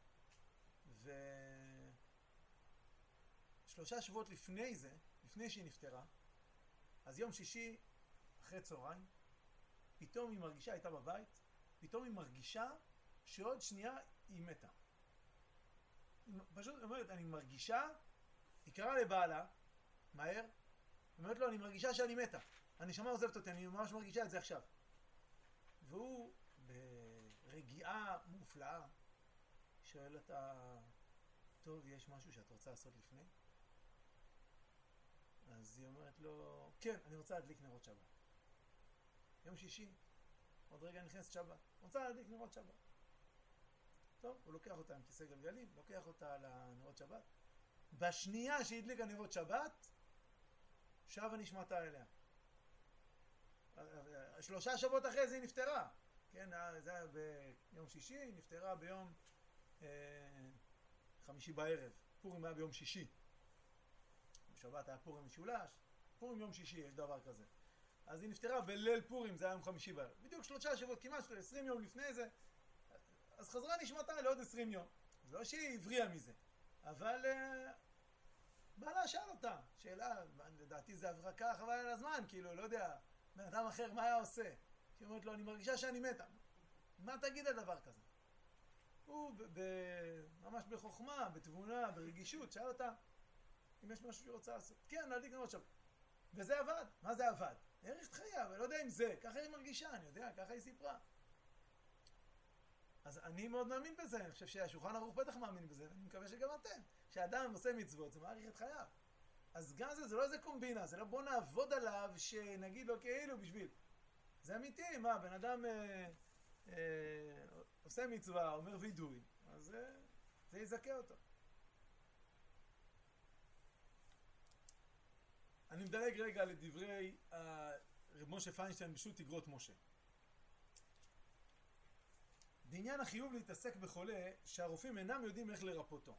3 שבועות לפני זה, לפני שהיא נפטרה, אז יום שישי אחרי צהריים, פתאום היא מרגישה, הייתה בבית, פתאום היא מרגישה שעוד שנייה היא מתה. היא פשוט אומרת, אני מרגישה, היא קראה לבעלה, מהר, היא אומרת לו, אני מרגישה שאני מתה, הנשמה עוזבת אותי, אני ממש מרגישה את זה עכשיו. והוא ברגיעה מופלאה שואל אותה, טוב, יש משהו שאת רוצה לעשות לפני? אז היא אומרת לו, כן, אני רוצה להדליק נרות שבת. יום שישי, עוד רגע נכנסת שבת, רוצה להדליק נרות שבת. טוב, הוא לוקח אותה עם כיסא גלגלים, לוקח אותה לנרות שבת. בשנייה שהדליקה נרות שבת, שבה נשמתה אליה. 3 שבועות אחרי זה היא נפטרה. כן, זה היה ביום שישי, היא נפטרה ביום חמישי בערב. פורים היה ביום שישי. בשבת היה פורים משולש, פורים יום שישי, יש דבר כזה. אז היא נפטרה בליל פורים, זה היה יום חמישי בערב. בדיוק 3 שבועות, כמעט 20 יום לפני זה, אז חזרה נשמתה לעוד 20 יום. זה לא שהיא הבריאה מזה, אבל בעלה שאל אותה, שאלה, לדעתי זה הברקה חבל על הזמן, כאילו, לא יודע, בן אדם אחר מה היה עושה? היא אומרת לו, אני מרגישה שאני מתה. מה תגיד על דבר כזה? הוא ממש בחוכמה, בתבונה, ברגישות, שאל אותה, אם יש משהו שהיא רוצה לעשות. כן, להדליק נרות שבת. וזה עבד. מה זה עבד? העריך את חייה, אבל לא יודע אם זה. ככה היא מרגישה, אני יודע, ככה היא סיפרה. אז אני מאוד מאמין בזה, אני חושב שהשולחן ערוך בטח מאמין בזה, ואני מקווה שגם אתם. כשאדם עושה מצוות, זה מעריך את חייו. אז גם זה לא איזה קומבינה, זה לא בוא נעבוד עליו, שנגיד לו כאילו בשביל. זה אמיתי, מה, בן אדם עושה מצווה, אומר וידוי, אז זה יזכה אותו. אני מדלג רגע לדברי רב משה פיינשטיין בשו"ת איגרות משה. בעניין החיוב להתעסק בחולה שהרופאים אינם יודעים איך לרפאותו.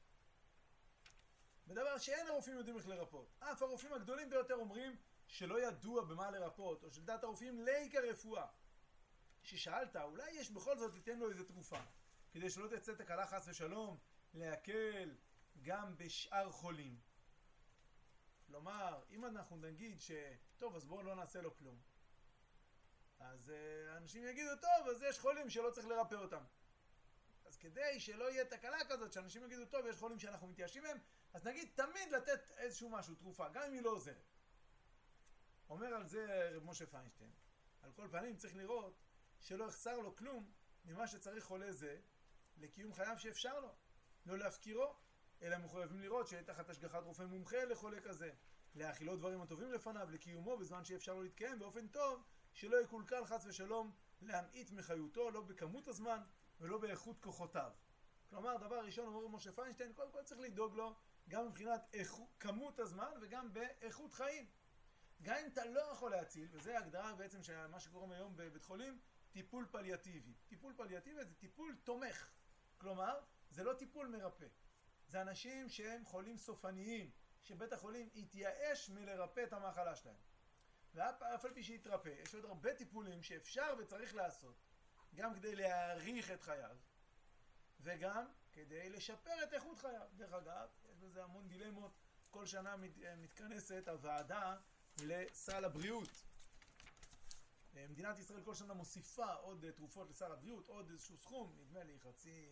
בדבר שאין הרופאים יודעים איך לרפאות. אף הרופאים הגדולים ביותר אומרים שלא ידוע במה לרפאות, או שלדעת הרופאים ליקה רפואה. ששאלת, אולי יש בכל זאת ליתן לו איזה תרופה, כדי שלא תצא תקלה חס ושלום, להקל גם בשאר חולים. כלומר, אם אנחנו נגיד שטוב, אז בואו לא נעשה לו כלום, אז אנשים יגידו, טוב, אז יש חולים שלא צריך לרפא אותם. אז כדי שלא יהיה תקלה כזאת, שאנשים יגידו, טוב, יש חולים שאנחנו מתייאשים מהם, אז נגיד תמיד לתת איזשהו משהו, תרופה, גם אם היא לא עוזרת. אומר על זה רב משה פיינשטיין, על כל פנים צריך לראות שלא יחסר לו כלום ממה שצריך חולה זה לקיום חייו שאפשר לו, לא להפקירו, אלא מחויבים לראות שתחת השגחת רופא מומחה לחולה כזה, להאכילו דברים הטובים לפניו, לקיומו בזמן שאפשר לו להתקיים באופן טוב, שלא יקולקל חס ושלום להמעיט מחיותו, לא בכמות הזמן ולא באיכות כוחותיו. כלומר, דבר ראשון אומר משה פיינשטיין, קודם כל צריך לדאוג לו גם מבחינת כמות הזמן וגם באיכות חיים. גם אם אתה לא יכול להציל, וזה ההגדרה בעצם של מה שקוראים היום בבית חולים, טיפול פליאטיבי. טיפול פליאטיבי זה טיפול תומך. כלומר, זה לא טיפול מרפא. זה אנשים שהם חולים סופניים, שבית החולים יתייאש מלרפא את המחלה שלהם. ואף על פי שיתרפא, יש עוד הרבה טיפולים שאפשר וצריך לעשות, גם כדי להאריך את חייו, וגם כדי לשפר את איכות חייו. דרך אגב, יש בזה המון דילמות. כל שנה מתכנסת הוועדה לסל הבריאות. מדינת ישראל כל שנה מוסיפה עוד תרופות לסל הבריאות, עוד איזשהו סכום, נדמה לי חצי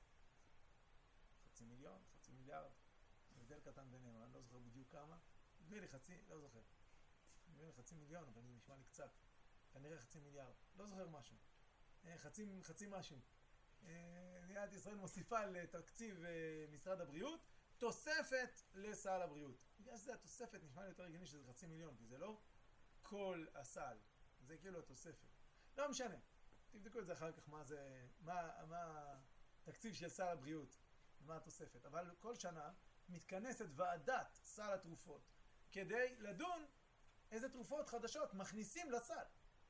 מיליון, חצי מיליארד, הבדל קטן בינינו, אני לא זוכר בדיוק כמה, נדמה לי לא זוכר, נדמה לי חצי מיליון, אבל נשמע לי קצת, כנראה חצי מיליארד, לא זוכר משהו, חצי משהו, מדינת ישראל מוסיפה לתקציב משרד הבריאות תוספת לסל הבריאות. בגלל שזה התוספת נשמע לי יותר הגיוני שזה 500,000, כי זה לא כל הסל, זה כאילו התוספת. לא משנה, תבדקו את זה אחר כך מה התקציב של סל הבריאות, מה התוספת. אבל כל שנה מתכנסת ועדת סל התרופות כדי לדון איזה תרופות חדשות מכניסים לסל.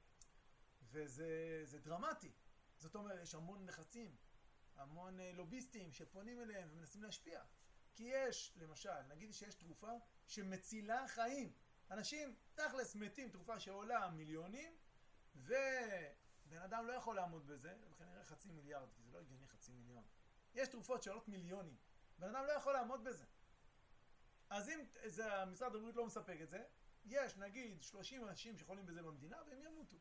וזה דרמטי. זאת אומרת, יש המון לחצים, המון לוביסטים שפונים אליהם ומנסים להשפיע. כי יש, למשל, נגיד שיש תרופה שמצילה חיים. אנשים תכלס מתים, תרופה שעולה מיליונים, ובן אדם לא יכול לעמוד בזה, וכנראה 500 מיליארד, כי זה לא הגיוני 500,000,000. יש תרופות שעולות מיליונים, בן אדם לא יכול לעמוד בזה. אז אם המשרד הבריאות לא מספק את זה, יש נגיד 30 אנשים שחולים בזה במדינה והם ימותו.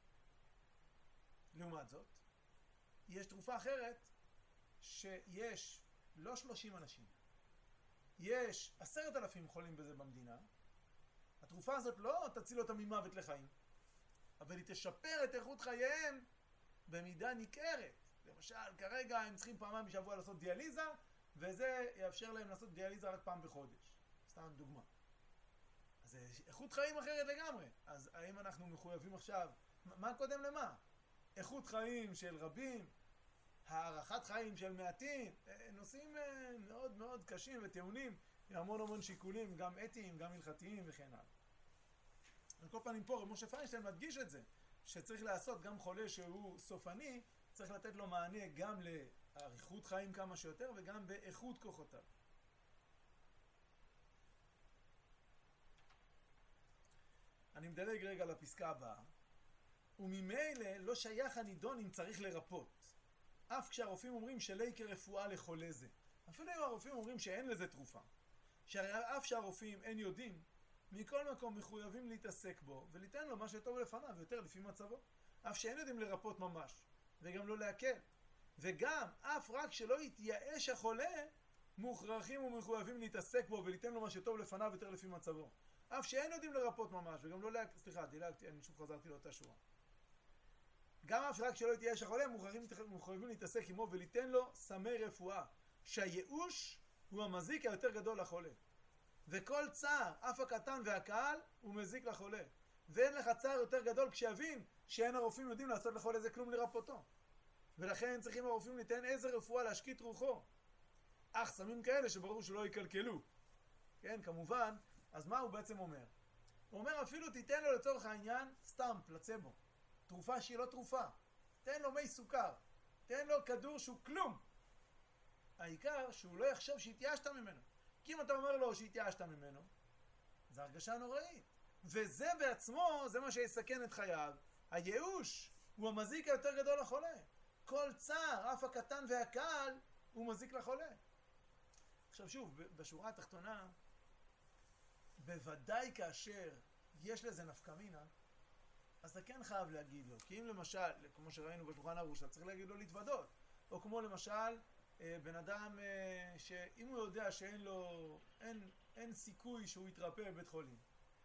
לעומת זאת, יש תרופה אחרת שיש לא 30 אנשים, יש 10,000 חולים בזה במדינה. התרופה הזאת לא תציל אותם ממוות לחיים, אבל היא תשפר את איכות חייהם במידה ניכרת. למשל, כרגע הם צריכים פעמיים בשבוע לעשות דיאליזה, וזה יאפשר להם לעשות דיאליזה רק פעם בחודש. סתם דוגמה. אז זה איכות חיים אחרת לגמרי. אז האם אנחנו מחויבים עכשיו, מה קודם למה? איכות חיים של רבים, הערכת חיים של מעטים, נושאים מאוד מאוד קשים וטעונים, עם המון שיקולים, גם אתיים, גם הלכתיים וכן הלאה. על כל פנים פה, משה פיינשטיין מדגיש את זה, שצריך לעשות גם חולה שהוא סופני, צריך לתת לו מענה גם לאריכות חיים כמה שיותר וגם באיכות כוחותיו. אני מדלג רגע לפסקה הבאה. וממילא לא שייך הנידון אם צריך לרפות. אף כשהרופאים אומרים שלא כרפואה לחולה זה. אפילו אם הרופאים אומרים שאין לזה תרופה. אף שהרופאים אין יודעים, מכל מקום מחויבים להתעסק בו וליתן לו מה שטוב לפניו ויותר לפי מצבו. אף שאין יודעים לרפות ממש וגם לא להקל. וגם אף רק שלא יתייאש החולה, מוכרחים ומחויבים להתעסק בו וליתן לו מה שטוב לפניו ויותר לפי מצבו. אף שאין יודעים לרפות ממש וגם לא להקל. סליחה, דילגתי, אני שוב חזרתי לאותה שורה. גם אף רק שלא יתייאש החולה, מחויבים להתעסק עמו וליתן לו סמי רפואה, שהייאוש הוא המזיק היותר גדול לחולה. וכל צער, אף הקטן והקהל, הוא מזיק לחולה. ואין לך צער יותר גדול כשיבין שאין הרופאים יודעים לעשות לחולה זה כלום לרפותו. ולכן צריכים הרופאים ליתן איזה רפואה להשקיט רוחו. אך סמים כאלה שברור שלא יקלקלו. כן, כמובן, אז מה הוא בעצם אומר? הוא אומר אפילו תיתן לו לצורך העניין סתם פלצבו. תרופה שהיא לא תרופה. תן לו מי סוכר. תן לו כדור שהוא כלום. העיקר שהוא לא יחשוב שהתייאשת ממנו. כי אם אתה אומר לו שהתייאשת ממנו, זה הרגשה נוראית. וזה בעצמו, זה מה שיסכן את חייו. הייאוש הוא המזיק היותר גדול לחולה. כל צער, אף הקטן והקל, הוא מזיק לחולה. עכשיו שוב, בשורה התחתונה, בוודאי כאשר יש לזה נפקא מינה, אז אתה כן חייב להגיד לו. כי אם למשל, כמו שראינו בשולחן ערוך, אתה צריך להגיד לו להתוודות. או כמו למשל, בן אדם שאם הוא יודע שאין לו, אין סיכוי שהוא יתרפא בבית חולים.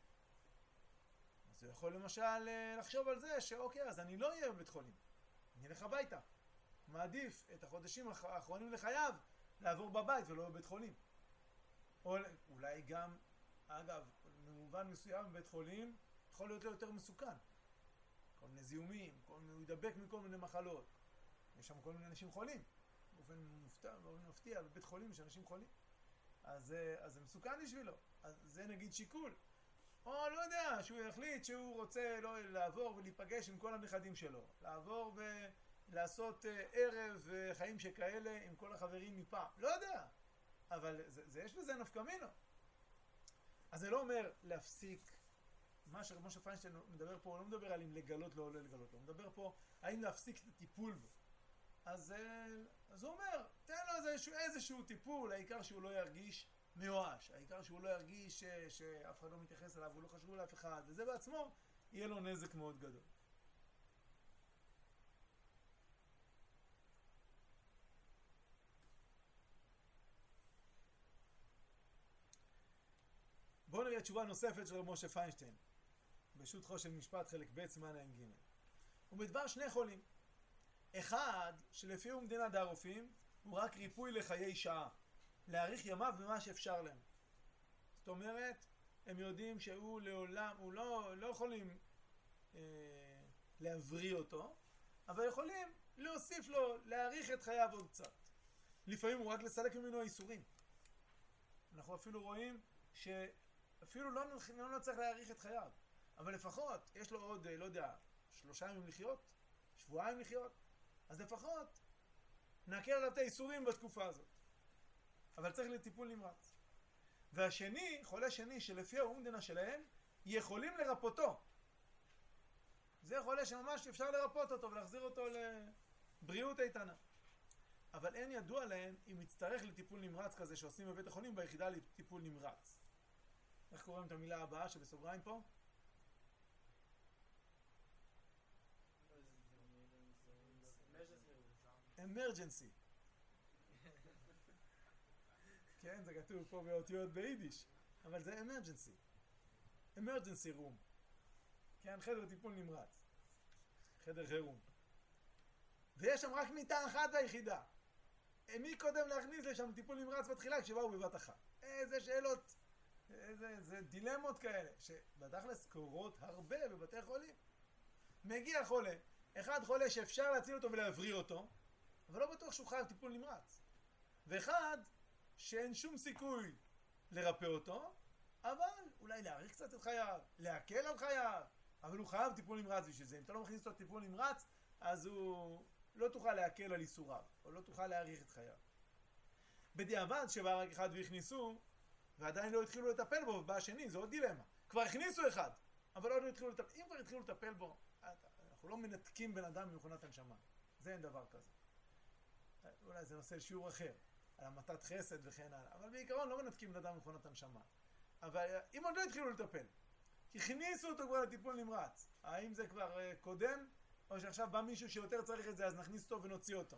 אז הוא יכול למשל לחשוב על זה שאוקיי, אז אני לא אהיה בבית חולים. אני אלך הביתה. מעדיף את החודשים האחרונים לחייו לעבור בבית ולא בבית חולים. או אולי גם, אגב, במובן מסוים בבית חולים יכול להיות לו יותר מסוכן. כל מיני זיהומים, הוא ידבק מכל מיני מחלות. יש שם כל מיני אנשים חולים. באופן מפתיע, בבית חולים יש אנשים חולים. אז זה מסוכן בשבילו. אז זה נגיד שיקול. או לא יודע, שהוא יחליט שהוא רוצה לעבור ולהיפגש עם כל הנכדים שלו. לעבור ולעשות ערב חיים שכאלה עם כל החברים מפעם. לא יודע. אבל יש לזה נפקא מינה. אז זה לא אומר להפסיק. מה שמשה פיינשטיין מדבר פה, הוא לא מדבר על אם לגלות לו או לא לגלות לו. הוא מדבר פה האם להפסיק את הטיפול בו. אז הוא אומר, תן לו איזשהו טיפול, העיקר שהוא לא ירגיש מיואש, העיקר שהוא לא ירגיש שאף אחד לא מתייחס אליו, הוא לא חשוב לאף אחד, וזה בעצמו יהיה לו נזק מאוד גדול. בואו נראה תשובה נוספת של רב משה פיינשטיין, בשו"ת חושן משפט חלק ב' סימן ע"ג. ומדבר שני חולים. אחד, שלפי אומדנה דרופים, הוא רק ריפוי לחיי שעה. להאריך ימיו במה שאפשר להם. זאת אומרת, הם יודעים שהוא לעולם, הוא לא יכולים להבריא אותו, אבל יכולים להוסיף לו, להאריך את חייו עוד קצת. לפעמים הוא רק לסלק ממנו האיסורים. אנחנו אפילו רואים שאפילו לא צריך להאריך את חייו, אבל לפחות יש לו עוד, לא יודע, 3 ימים לחיות, 2 שבועות לחיות, אז לפחות נעכל עליו את האיסורים בתקופה הזאת. אבל צריך לטיפול נמרץ. והשני, חולה שני, שלפי האומדנה שלהם, יכולים לרפותו. זה חולה שממש אפשר לרפות אותו ולהחזיר אותו לבריאות איתנה. אבל אין ידוע להם אם יצטרך לטיפול נמרץ כזה שעושים בבית החולים ביחידה לטיפול נמרץ. איך קוראים את המילה הבאה שבסוגריים פה? אמרג'נסי. כן, זה כתוב פה באותיות ביידיש, אבל זה אמרג'נסי. אמרג'נסי רום. כן, חדר טיפול נמרץ. חדר חירום. ויש שם רק מיטה אחת ביחידה. מי קודם להכניס לשם טיפול נמרץ בתחילה כשבאו בבת אחת? איזה שאלות, איזה דילמות כאלה, שבתכלס קורות הרבה בבתי חולים. מגיע חולה, אחד חולה שאפשר להציל אותו ולהבריא אותו, אבל לא בטוח שהוא חייב טיפול נמרץ. ואחד שאין שום סיכוי לרפא אותו, אבל אולי להאריך קצת את חייו, להקל על חייו, אבל הוא חייב טיפול נמרץ בשביל זה. אם אתה לא מכניס אותו טיפול נמרץ, אז הוא לא תוכל להקל על איסוריו, או לא תוכל להאריך את חייו. בדיעבד שבא רק אחד והכניסו, ועדיין לא התחילו לטפל בו, בא השני, זה עוד דילמה. כבר הכניסו אחד, אבל עוד לא התחילו לטפל. אם כבר התחילו לטפל בו, אנחנו לא מנתקים בן אדם ממכונת הנשמה. זה אין דבר כזה. אולי זה נושא שיעור אחר, על המתת חסד וכן הלאה. אבל בעיקרון לא מנתקים בן אדם ממכונת הנשמה. אבל אם עוד לא התחילו לטפל, הכניסו אותו כבר לטיפול נמרץ, האם זה כבר קודם, או שעכשיו בא מישהו שיותר צריך את זה, אז נכניס אותו ונוציא אותו.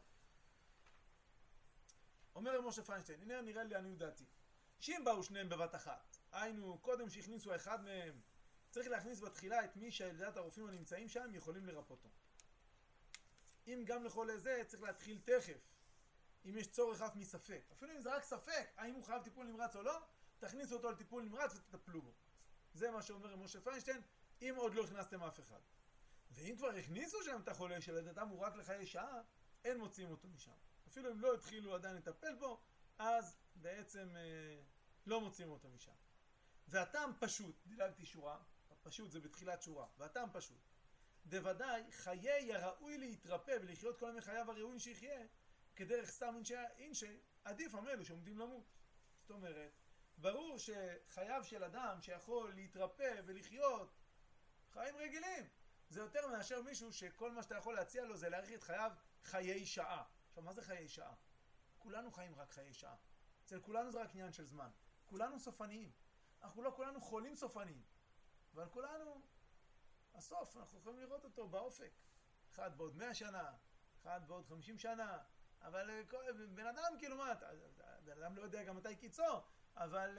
אומר משה פיינשטיין, הנה נראה לי עניות דעתי, שאם באו שניהם בבת אחת, היינו קודם שהכניסו אחד מהם, צריך להכניס בתחילה את מי שלדעת הרופאים הנמצאים שם יכולים לרפותו. אם גם לחולה זה צריך להתחיל תכף, אם יש צורך אף מספק. אפילו אם זה רק ספק, האם הוא חייב טיפול נמרץ או לא, תכניסו אותו לטיפול נמרץ ותטפלו בו. זה מה שאומר משה פיינשטיין, אם עוד לא הכנסתם אף אחד. ואם כבר הכניסו שם את החולה שלדעתם הוא רק לחיי שעה, אין מוציאים אותו משם. אפילו אם לא התחילו עדיין לטפל בו, אז בעצם לא מוציאים אותו משם. והטעם פשוט, דילגתי שורה, פשוט זה בתחילת שורה, והטעם פשוט. דוודאי חיי הראוי להתרפא ולחיות כל ימי חייו הראויים שיחיה, כדרך סתם אינשי, עדיף המלו שעומדים למות. זאת אומרת, ברור שחייו של אדם שיכול להתרפא ולחיות חיים רגילים, זה יותר מאשר מישהו שכל מה שאתה יכול להציע לו זה להאריך את חייו חיי שעה. עכשיו, מה זה חיי שעה? כולנו חיים רק חיי שעה. אצל כולנו זה רק עניין של זמן. כולנו סופניים. אנחנו לא כולנו חולים סופניים. אבל כולנו, הסוף, אנחנו יכולים לראות אותו באופק. אחד בעוד 100 שנה, אחד בעוד 50 שנה, אבל בן אדם כאילו מה, בן אדם לא יודע גם מתי קיצור, אבל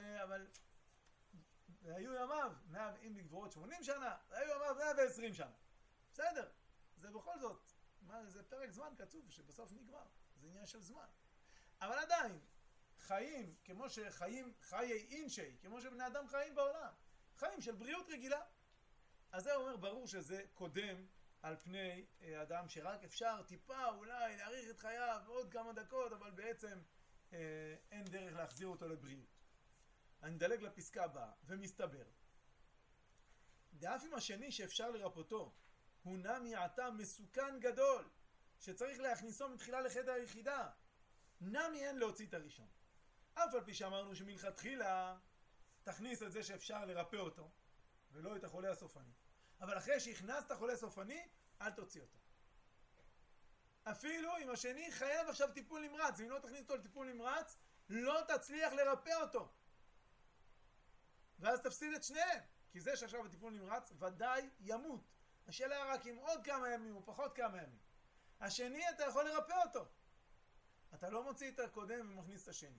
היו ימיו, אם לגבורות 80 שנה, היו ימיו 120 שנה. בסדר, זה בכל זאת, זה פרק זמן קצוב שבסוף נגמר, זה עניין של זמן. אבל עדיין, חיים, כמו שחיים, חיי אינשי, כמו שבני אדם חיים בעולם, חיים של בריאות רגילה. אז זה אומר ברור שזה קודם על פני אדם שרק אפשר טיפה אולי להאריך את חייו עוד כמה דקות, אבל בעצם אין דרך להחזיר אותו לבריאות. אני מדלג לפסקה הבאה, ומסתבר. דאף עם השני שאפשר לרפותו, הוא נמי עתה מסוכן גדול, שצריך להכניסו מתחילה לחדר היחידה. נמי אין להוציא את הראשון. אף על פי שאמרנו שמלכתחילה תכניס את זה שאפשר לרפא אותו, ולא את החולה הסופני. אבל אחרי שהכנסת חולה סופני, אל תוציא אותו. אפילו אם השני חייב עכשיו טיפול נמרץ, אם לא תכניס אותו לטיפול נמרץ, לא תצליח לרפא אותו. ואז תפסיד את שניהם, כי זה שעכשיו בטיפול נמרץ ודאי ימות. השאלה רק אם עוד כמה ימים או פחות כמה ימים. השני אתה יכול לרפא אותו. אתה לא מוציא את הקודם ומכניס את השני.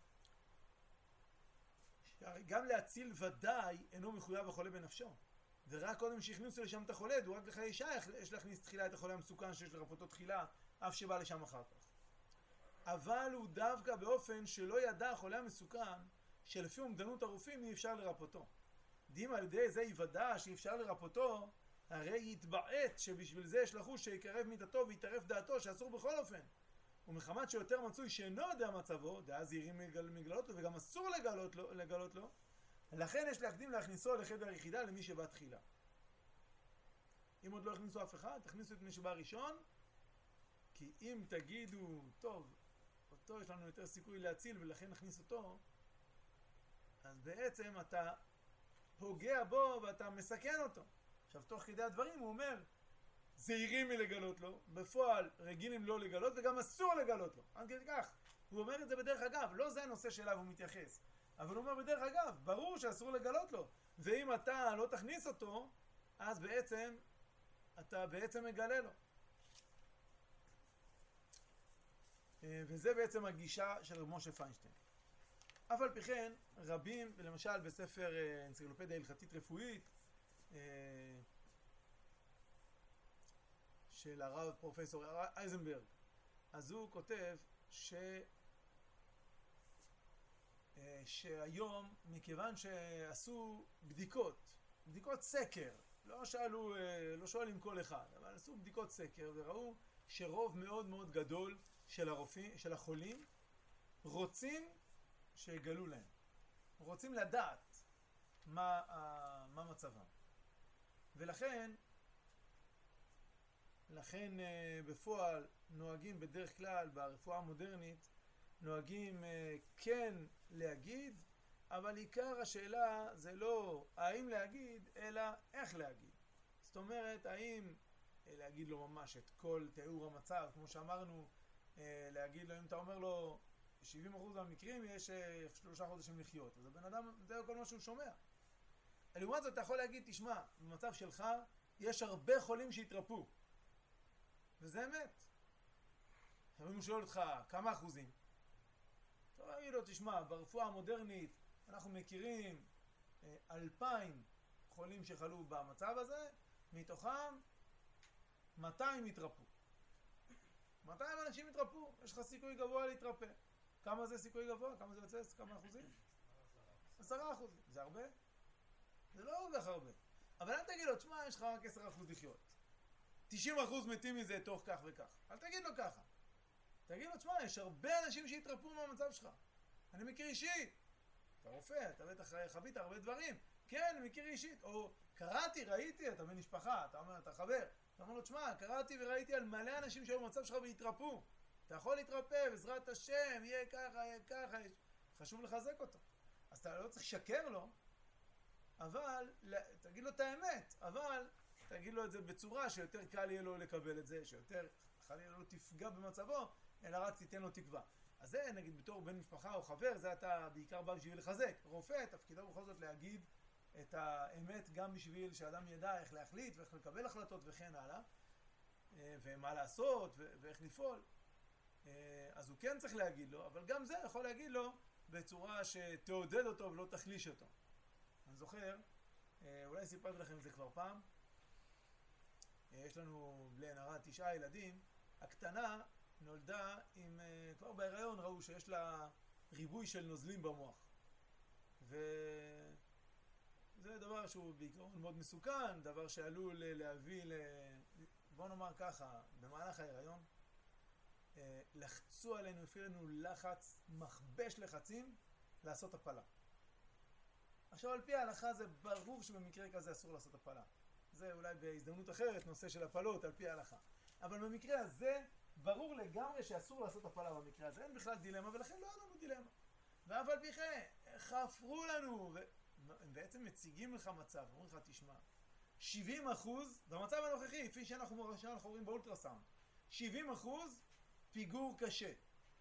גם להציל ודאי אינו מחויב החולה בנפשו. ורק קודם שהכניסו לשם את החולה, דורג לחיי שייך, יש להכניס תחילה את החולה המסוכן שיש לרפאותו תחילה, אף שבא לשם אחר כך. אבל הוא דווקא באופן שלא ידע החולה המסוכן, שלפי אומדנות הרופאים אי אפשר לרפאותו. דים על ידי זה יוודע שאי אפשר לרפאותו, הרי יתבעט שבשביל זה יש לחוש שיקרב מיתתו ויתערף דעתו שאסור בכל אופן. ומחמת שיותר מצוי שאינו יודע מצבו, דעה זהירים מגלות לו וגם אסור לגלות לו, לכן יש להקדים להכניסו לחדר היחידה למי שבא תחילה. אם עוד לא הכניסו אף אחד, תכניסו את מי שבא ראשון, כי אם תגידו, טוב, אותו יש לנו יותר סיכוי להציל ולכן נכניס אותו, אז בעצם אתה פוגע בו ואתה מסכן אותו. עכשיו תוך כדי הדברים הוא אומר, זהירים מלגלות לו, בפועל רגילים לא לגלות וגם אסור לגלות לו. עד כדי כך, הוא אומר את זה בדרך אגב, לא זה הנושא שאליו הוא מתייחס, אבל הוא אומר בדרך אגב, ברור שאסור לגלות לו, ואם אתה לא תכניס אותו, אז בעצם אתה בעצם מגלה לו. וזה בעצם הגישה של רב משה פיינשטיין. אף על פי כן, רבים, למשל בספר אנציקלופדיה הלכתית רפואית, של הרב פרופסור אייזנברג, אז הוא כותב שהיום, מכיוון שעשו בדיקות סקר, לא שואלים כל אחד, אבל עשו בדיקות סקר וראו שרוב מאוד מאוד גדול של החולים רוצים שיגלו להם, רוצים לדעת מה מצבם, ולכן בפועל נוהגים בדרך כלל ברפואה המודרנית, נוהגים כן להגיד, אבל עיקר השאלה זה לא האם להגיד, אלא איך להגיד. זאת אומרת, האם להגיד לו ממש את כל תיאור המצב, כמו שאמרנו, להגיד לו, אם אתה אומר לו 70% מהמקרים יש 3 חודשים לחיות, אז הבן אדם, זה כל מה שהוא שומע. לעומת זאת אתה יכול להגיד, תשמע, במצב שלך יש הרבה חולים שהתרפו, וזה אמת. עכשיו אם הוא שואל אותך כמה אחוזים, אתה תגיד לו, תשמע, ברפואה המודרנית אנחנו מכירים 2,000 חולים שחלו במצב הזה, מתוכם 200 התרפו. 200 אנשים התרפו, יש לך סיכוי גבוה להתרפא. כמה זה סיכוי גבוה? כמה זה יוצא? כמה אחוזים? 10%. זה הרבה? זה לא כל כך הרבה. אבל אל תגיד לו, תשמע, יש לך רק 10% לחיות. 90% מתים מזה תוך כך וכך. אל תגיד לו ככה. תגיד לו, תשמע, יש הרבה אנשים שהתרפו מהמצב שלך. אני מכיר אישית. אתה רופא, אתה בטח חווית הרבה דברים. כן, אני מכיר אישית. או קראתי, ראיתי, אתה בן משפחה, אתה אומר, אתה חבר. אתה אומר לו, תשמע, קראתי וראיתי על מלא אנשים שהיו במצב שלך והתרפו. אתה יכול להתרפא, בעזרת השם, יהיה ככה, יהיה ככה. חשוב לחזק אותו. אז אתה לא צריך לשקר לו, אבל, תגיד לו את האמת, אבל תגיד לו את זה בצורה שיותר קל יהיה לו לקבל את זה, שיותר חלילה לא תפגע במצבו, אלא רק תיתן לו תקווה. אז זה נגיד בתור בן משפחה או חבר, זה אתה בעיקר בא בשביל לחזק. רופא, תפקידו בכל זאת להגיד את האמת גם בשביל שאדם ידע איך להחליט ואיך לקבל החלטות וכן הלאה, ומה לעשות ואיך לפעול. אז הוא כן צריך להגיד לו, אבל גם זה יכול להגיד לו בצורה שתעודד אותו ולא תחליש אותו. אני זוכר, אולי סיפרתי לכם את זה כבר פעם, יש לנו בלי נערה 9 ילדים, הקטנה נולדה עם, כבר בהיריון ראו שיש לה ריבוי של נוזלים במוח. וזה דבר שהוא בעיקרון מאוד מסוכן, דבר שעלול להביא בוא נאמר ככה, במהלך ההיריון, לחצו עלינו, הפעיל לנו לחץ, מכבש לחצים, לעשות הפלה. עכשיו על פי ההלכה זה ברור שבמקרה כזה אסור לעשות הפלה. זה אולי בהזדמנות אחרת, נושא של הפלות על פי ההלכה. אבל במקרה הזה, ברור לגמרי שאסור לעשות הפלה במקרה הזה. אין בכלל דילמה, ולכן לא היה לנו דילמה. ואף על פי כן, חפרו לנו, והם בעצם מציגים לך מצב, אומרים לך, תשמע, 70% במצב הנוכחי, לפי שאנחנו רואים באולטרסאונד, 70% פיגור קשה.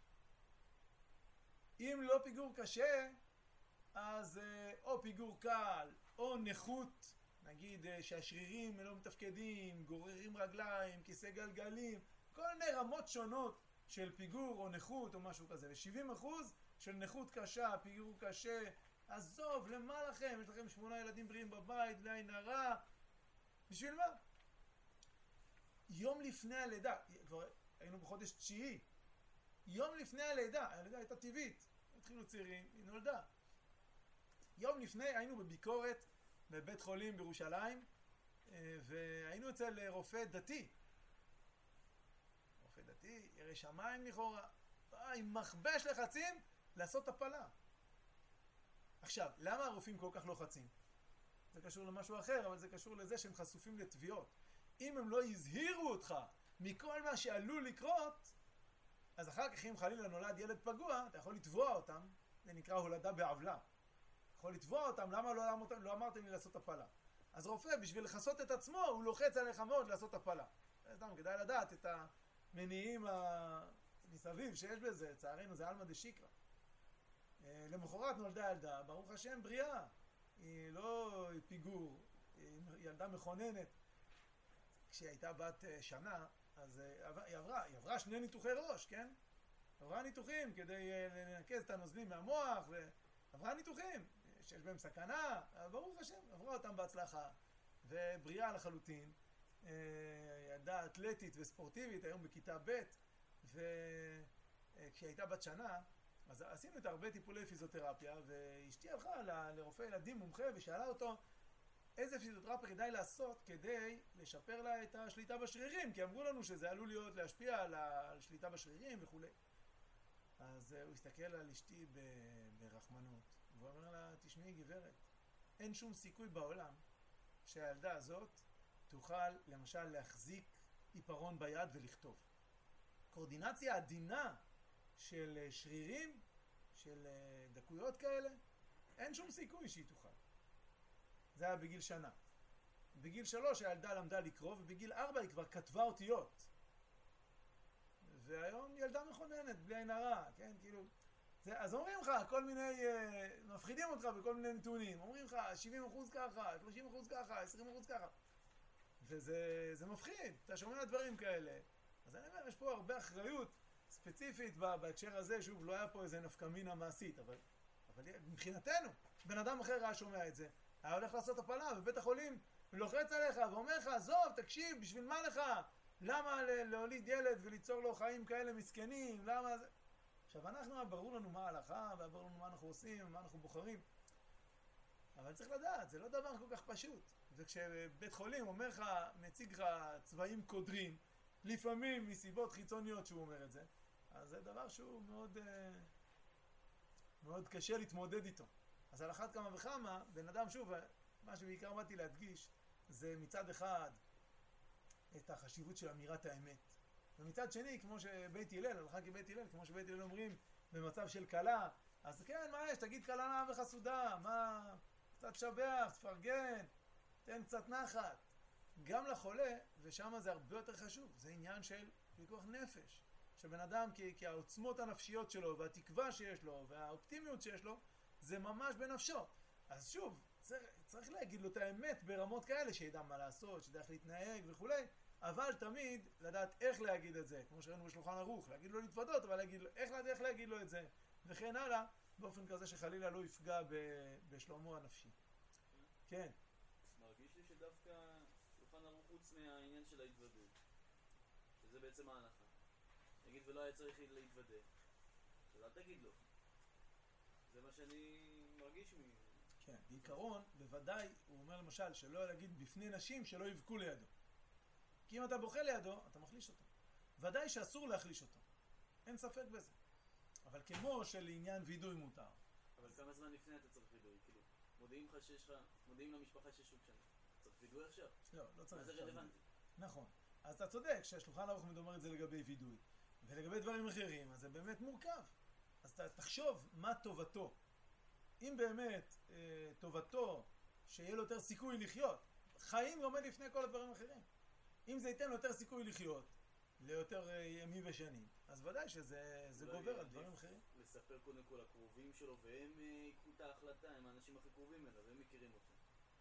אם לא פיגור קשה, אז או פיגור קל, או נכות, נגיד שהשרירים לא מתפקדים, גוררים רגליים, כיסא גלגלים, כל מיני רמות שונות של פיגור או נכות או משהו כזה. ו70% של נכות קשה, פיגור קשה, עזוב, למה לכם? יש לכם 8 ילדים בריאים בבית, בלי עין הרע, בשביל מה? יום לפני הלידה, כבר היינו בחודש 9, יום לפני הלידה הייתה טבעית, התחילו צעירים, היא נולדה. יום לפני היינו בביקורת בבית חולים בירושלים, והיינו אצל רופא דתי. רופא דתי, ירא שמיים לכאורה, עם מכבש לחצים לעשות הפלה. עכשיו, למה הרופאים כל כך לוחצים? זה קשור למשהו אחר, אבל זה קשור לזה שהם חשופים לתביעות. אם הם לא הזהירו אותך מכל מה שעלול לקרות, אז אחר כך אם חלילה נולד ילד פגוע, אתה יכול לתבוע אותם, זה נקרא הולדה בעוולה. יכול לתבוע אותם, למה לא אמרתם לי לעשות הפלה? אז רופא, בשביל לחסות את עצמו, הוא לוחץ עליך מאוד לעשות הפלה. סתם, כדאי לדעת את המניעים מסביב שיש בזה, צערנו זה אלמא דשיקרא. למחרת נולדה ילדה, ברוך השם בריאה. היא לא פיגור, היא ילדה מכוננת. כשהיא הייתה בת שנה, אז היא עברה 2 ניתוחי ראש, כן? עברה ניתוחים כדי לנקז את הנוזלים מהמוח, ועברה ניתוחים שיש בהם סכנה, ברוך השם, עברה אותם בהצלחה, ובריאה לחלוטין. ילדה אתלטית וספורטיבית, היום בכיתה ב', וכשהיא הייתה בת שנה, אז עשינו את הרבה טיפולי פיזיותרפיה, ואשתי הלכה לרופא ילדים מומחה ושאלה אותו איזה פיזיותרפיה כדאי לעשות כדי לשפר לה את השליטה בשרירים, כי אמרו לנו שזה עלול להשפיע על שליטה בשרירים וכו'. אז הוא הסתכל על אשתי ברחמנות, והוא אומר לה, תשמעי גברת, אין שום סיכוי בעולם שהילדה הזאת תוכל למשל להחזיק עיפרון ביד ולכתוב. קואורדינציה עדינה של שרירים, של דקויות כאלה, אין שום סיכוי שהיא תוכל. זה היה בגיל שנה. בגיל 3 הילדה למדה לקרוא, ובגיל 4 היא כבר כתבה אותיות. והיום ילדה מכוננת, בלי עין הרע, כן? כאילו, אז אומרים לך כל מיני, מפחידים אותך בכל מיני נתונים. אומרים לך 70% ככה, 30% ככה, 20% ככה. וזה מפחיד, אתה שומע דברים כאלה. אז אני אומר, יש פה הרבה אחריות ספציפית בהקשר הזה, שוב, לא היה פה איזה נפקמינה מעשית, אבל מבחינתנו, בן אדם אחר היה שומע את זה, היה הולך לעשות הפלה, בבית החולים לוחץ עליך ואומר לך, עזוב, תקשיב, בשביל מה לך? למה להוליד ילד וליצור לו חיים כאלה מסכנים? למה זה? עכשיו, אנחנו, ברור לנו מה ההלכה, וברור לנו מה אנחנו עושים, מה אנחנו בוחרים. אבל צריך לדעת, זה לא דבר כל כך פשוט. וכשבית חולים אומר לך, מציג לך צבעים קודרים, לפעמים מסיבות חיצוניות שהוא אומר את זה, אז זה דבר שהוא מאוד, מאוד קשה להתמודד איתו. אז על אחת כמה וכמה, בן אדם, שוב, מה שבעיקר באתי להדגיש, זה מצד אחד את החשיבות של אמירת האמת. ומצד שני, כמו שבית הלל, הלכה כבית הלל, כמו שבית הלל אומרים, במצב של קלה, אז כן, מה יש? תגיד קלה נאה וחסודה, מה? קצת שבח, תפרגן, תן קצת נחת. גם לחולה, ושם זה הרבה יותר חשוב, זה עניין של פיקוח נפש. שבן אדם, כי העוצמות הנפשיות שלו, והתקווה שיש לו, והאופטימיות שיש לו, זה ממש בנפשו. אז שוב, צריך להגיד לו את האמת ברמות כאלה, שידע מה לעשות, שידע איך להתנהג וכו', אבל תמיד לדעת איך להגיד את זה, כמו שראינו בשולחן ערוך, להגיד לו להתוודות, אבל איך להגיד לו את זה, וכן הלאה, באופן כזה שחלילה לא יפגע בשלומו הנפשי. כן. מרגיש לי שדווקא שולחן ערוך חוץ מהעניין של ההתוודות, שזה בעצם ההנחה. נגיד ולא היה צריך להתוודא, אז אל תגיד לו. זה מה שאני מרגיש כן, בעיקרון, בוודאי, הוא אומר למשל שלא להגיד בפני נשים שלא יבכו לידו. כי אם אתה בוכה לידו, אתה מחליש אותו. ודאי שאסור להחליש אותו. אין ספק בזה. אבל כמו שלעניין וידוי מותר. אבל כמה זמן לפני אתה צריך וידוי? כאילו, מודיעים למשפחה שיש שוק שנה. צריך וידוי עכשיו? לא צריך. מה זה רלוונטי? נכון. אז אתה צודק שהשולחן ערוך מדבר את זה לגבי וידוי. ולגבי דברים אחרים, אז זה באמת מורכב. אז תחשוב מה טובתו. אם באמת טובתו שיהיה לו יותר סיכוי לחיות, חיים עומד לפני כל הדברים האחרים. אם זה ייתן לו יותר סיכוי לחיות, ליותר ימים ושנים, אז ודאי שזה גובר על דברים אחרים. לספר קודם כל לקרובים שלו, והם ייקחו את ההחלטה, הם האנשים הכי קרובים אליו, הם מכירים אותו.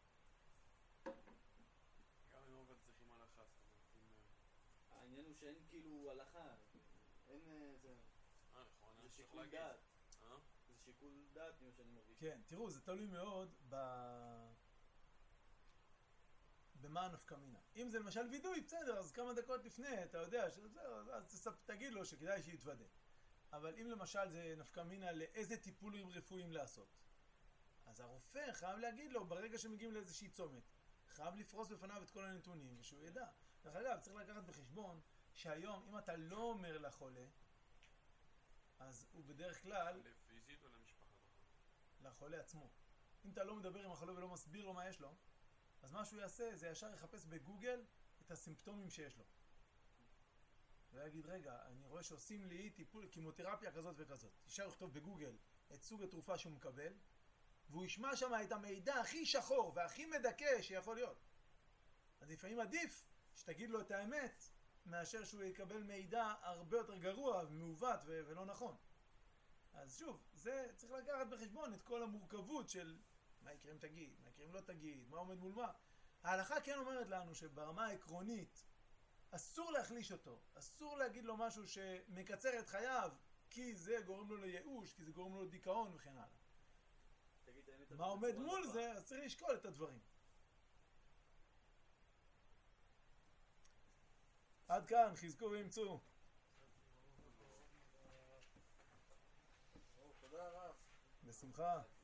גם אם עובד צריכים הלכה, זאת אומרת, העניין הוא שאין כאילו הלכה, אין זה... נכון, זה אני צריך שיקול להגיד. דעת. זה שיקול דעת ממה שאני מרגיש. כן, תראו, זה תלוי מאוד במה הנפקא מינה. אם זה למשל וידוי, בסדר, אז כמה דקות לפני, אתה יודע, אז תגיד לו שכדאי שיתוודה. אבל אם למשל זה נפקא מינה לאיזה טיפולים רפואיים לעשות, אז הרופא חייב להגיד לו, ברגע שמגיעים לאיזושהי צומת, חייב לפרוס בפניו את כל הנתונים, ושהוא ידע. דרך אגב, צריך לקחת בחשבון שהיום, אם אתה לא אומר לחולה, אז הוא בדרך כלל לפיזית או למשפחת החולה? לחולה עצמו. אם אתה לא מדבר עם החולה ולא מסביר לו מה יש לו, אז מה שהוא יעשה זה ישר יחפש בגוגל את הסימפטומים שיש לו. ויגיד, רגע, אני רואה שעושים לי טיפול, כימותרפיה כזאת וכזאת. ישר יכתוב בגוגל את סוג התרופה שהוא מקבל, והוא ישמע שם את המידע הכי שחור והכי מדכא שיכול להיות. אז לפעמים עדיף שתגיד לו את האמת, מאשר שהוא יקבל מידע הרבה יותר גרוע ומעוות ולא נכון. אז שוב, זה צריך לקחת בחשבון את כל המורכבות של מה יקרה אם תגיד, מה יקרה אם לא תגיד, מה עומד מול מה. ההלכה כן אומרת לנו שברמה העקרונית אסור להחליש אותו, אסור להגיד לו משהו שמקצר את חייו, כי זה גורם לו לייאוש, כי זה גורם לו לדיכאון וכן הלאה. מה עומד מול זה, אז צריך לשקול את הדברים. עד כאן, חזקו ואמצו. תודה רב. בשמחה.